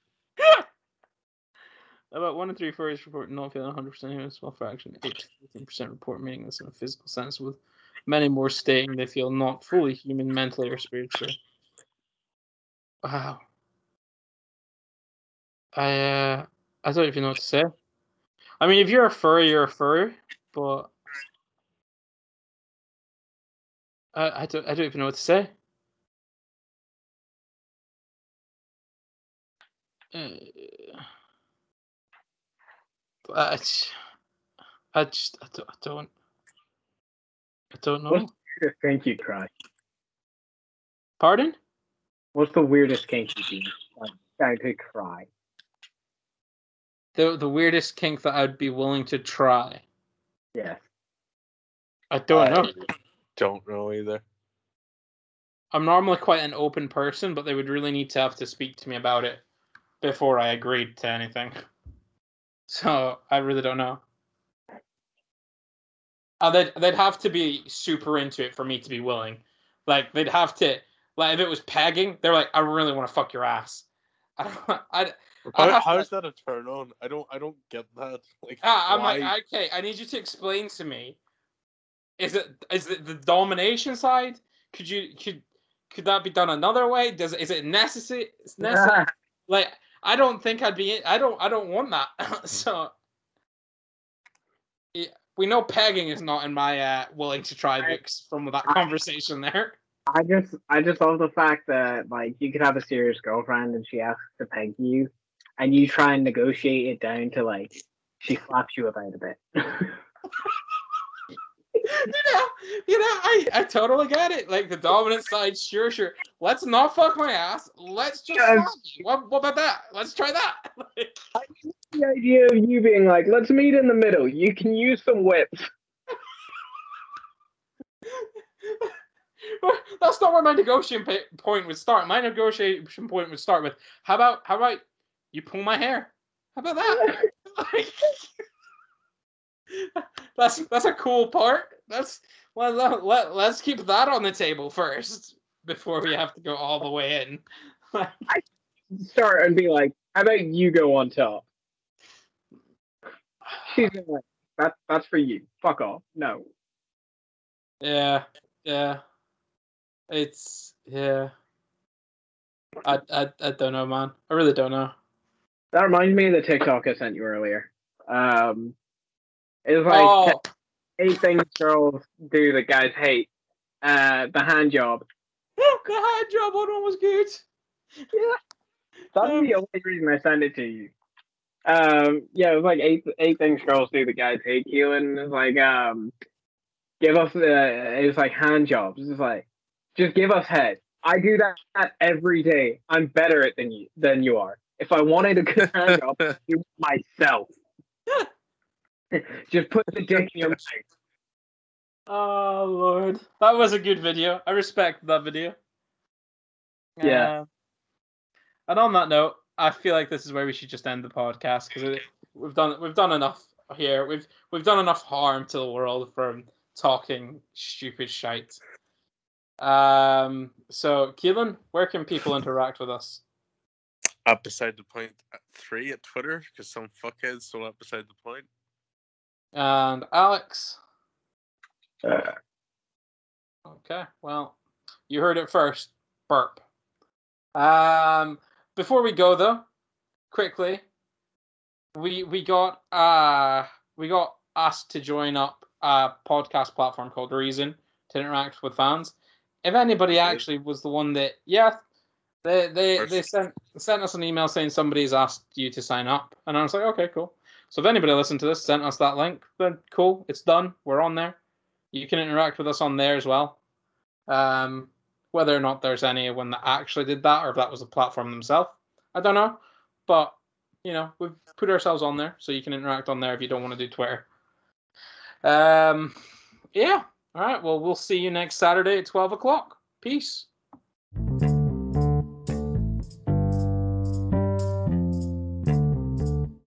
About one in three furries report not feeling one hundred percent human, small fraction. eight to fifteen percent report meaningless in a physical sense, with many more stating they feel not fully human mentally or spiritually. Wow. I uh, I don't even know what to say. I mean, if you're a furry, you're a furry, but I I don't I don't even know what to say. Uh, I just, I just I don't I don't, I don't know. What's the weirdest kink you try? Pardon? What's the weirdest kink you do? Like, trying to cry. The the weirdest kink that I'd be willing to try. Yes. I don't know. I don't know either. I'm normally quite an open person, but they would really need to have to speak to me about it before I agreed to anything. So I really don't know. Uh, they'd they'd have to be super into it for me to be willing. Like they'd have to like if it was pegging, they're like, I really want to fuck your ass. I don't. I. How, have to, how's that a turn on? I don't. I don't get that. Like, Ah, I'm why? like, okay, I need you to explain to me. Is it is it the domination side? Could you could could that be done another way? Does is it necessary? It's necessary. Like I don't think I'd be. I don't. I don't want that. So. Yeah, we know pegging is not in my uh, willing to try books from that I- conversation there. I just, I just love the fact that like you could have a serious girlfriend and she asks to peg you, and you try and negotiate it down to like she slaps you about a bit. you know, you know, I, I totally get it. Like the dominant side, sure, sure. Let's not fuck my ass. Let's just Yes. slap me. What, what about that? Let's try that. Like, The idea of you being like, let's meet in the middle. You can use some whips. that's not where my negotiation pa- point would start. My negotiation point would start with, how about, how about you pull my hair? How about that? Like, that's that's a cool part. That's well, let, let, let's keep that on the table first before we have to go all the way in. Start and be like, how about you go on top? She's like, that, that's for you. Fuck off. No. Yeah, yeah. It's yeah. I, I I don't know, man. I really don't know. That reminds me of the TikTok I sent you earlier. Um, it was like Oh, eight things girls do that guys hate. Uh, the hand job. the hand job one was good. That's Um, the only reason I sent it to you. Um, yeah, it was like eight eight things girls do that guys hate. Keelan it was like, um, give us. Uh, it was like hand jobs. It's like, just give us head. I do that, that every day. I'm better at than you than you are. If I wanted a good hand job, I'd do it myself. Just put the dick in your mouth. Oh Lord, that was a good video. I respect that video. Yeah. Um, and on that note, I feel like this is where we should just end the podcast because we've done we've done enough here. We've we've done enough harm to the world from talking stupid shite. Um. So, Keelan, where can people interact with us? Up beside the point at three at Twitter because some fuckheads stole up beside the point. And Alex. Uh, Okay, well, you heard it first. Burp. Um, before we go though, quickly, we we got uh we got asked to join up a podcast platform called Reason to interact with fans. If anybody Okay. actually was the one that yeah, they they First. they sent sent us an email saying somebody's asked you to sign up, and I was like, okay, cool. So if anybody listened to this, sent us that link, then cool, it's done. We're on there. You can interact with us on there as well. Um, whether or not there's anyone that actually did that, or if that was a platform themselves, I don't know. But you know, we've put ourselves on there, so you can interact on there if you don't want to do Twitter. Um, yeah. All right. Well, we'll see you next Saturday at twelve o'clock. Peace.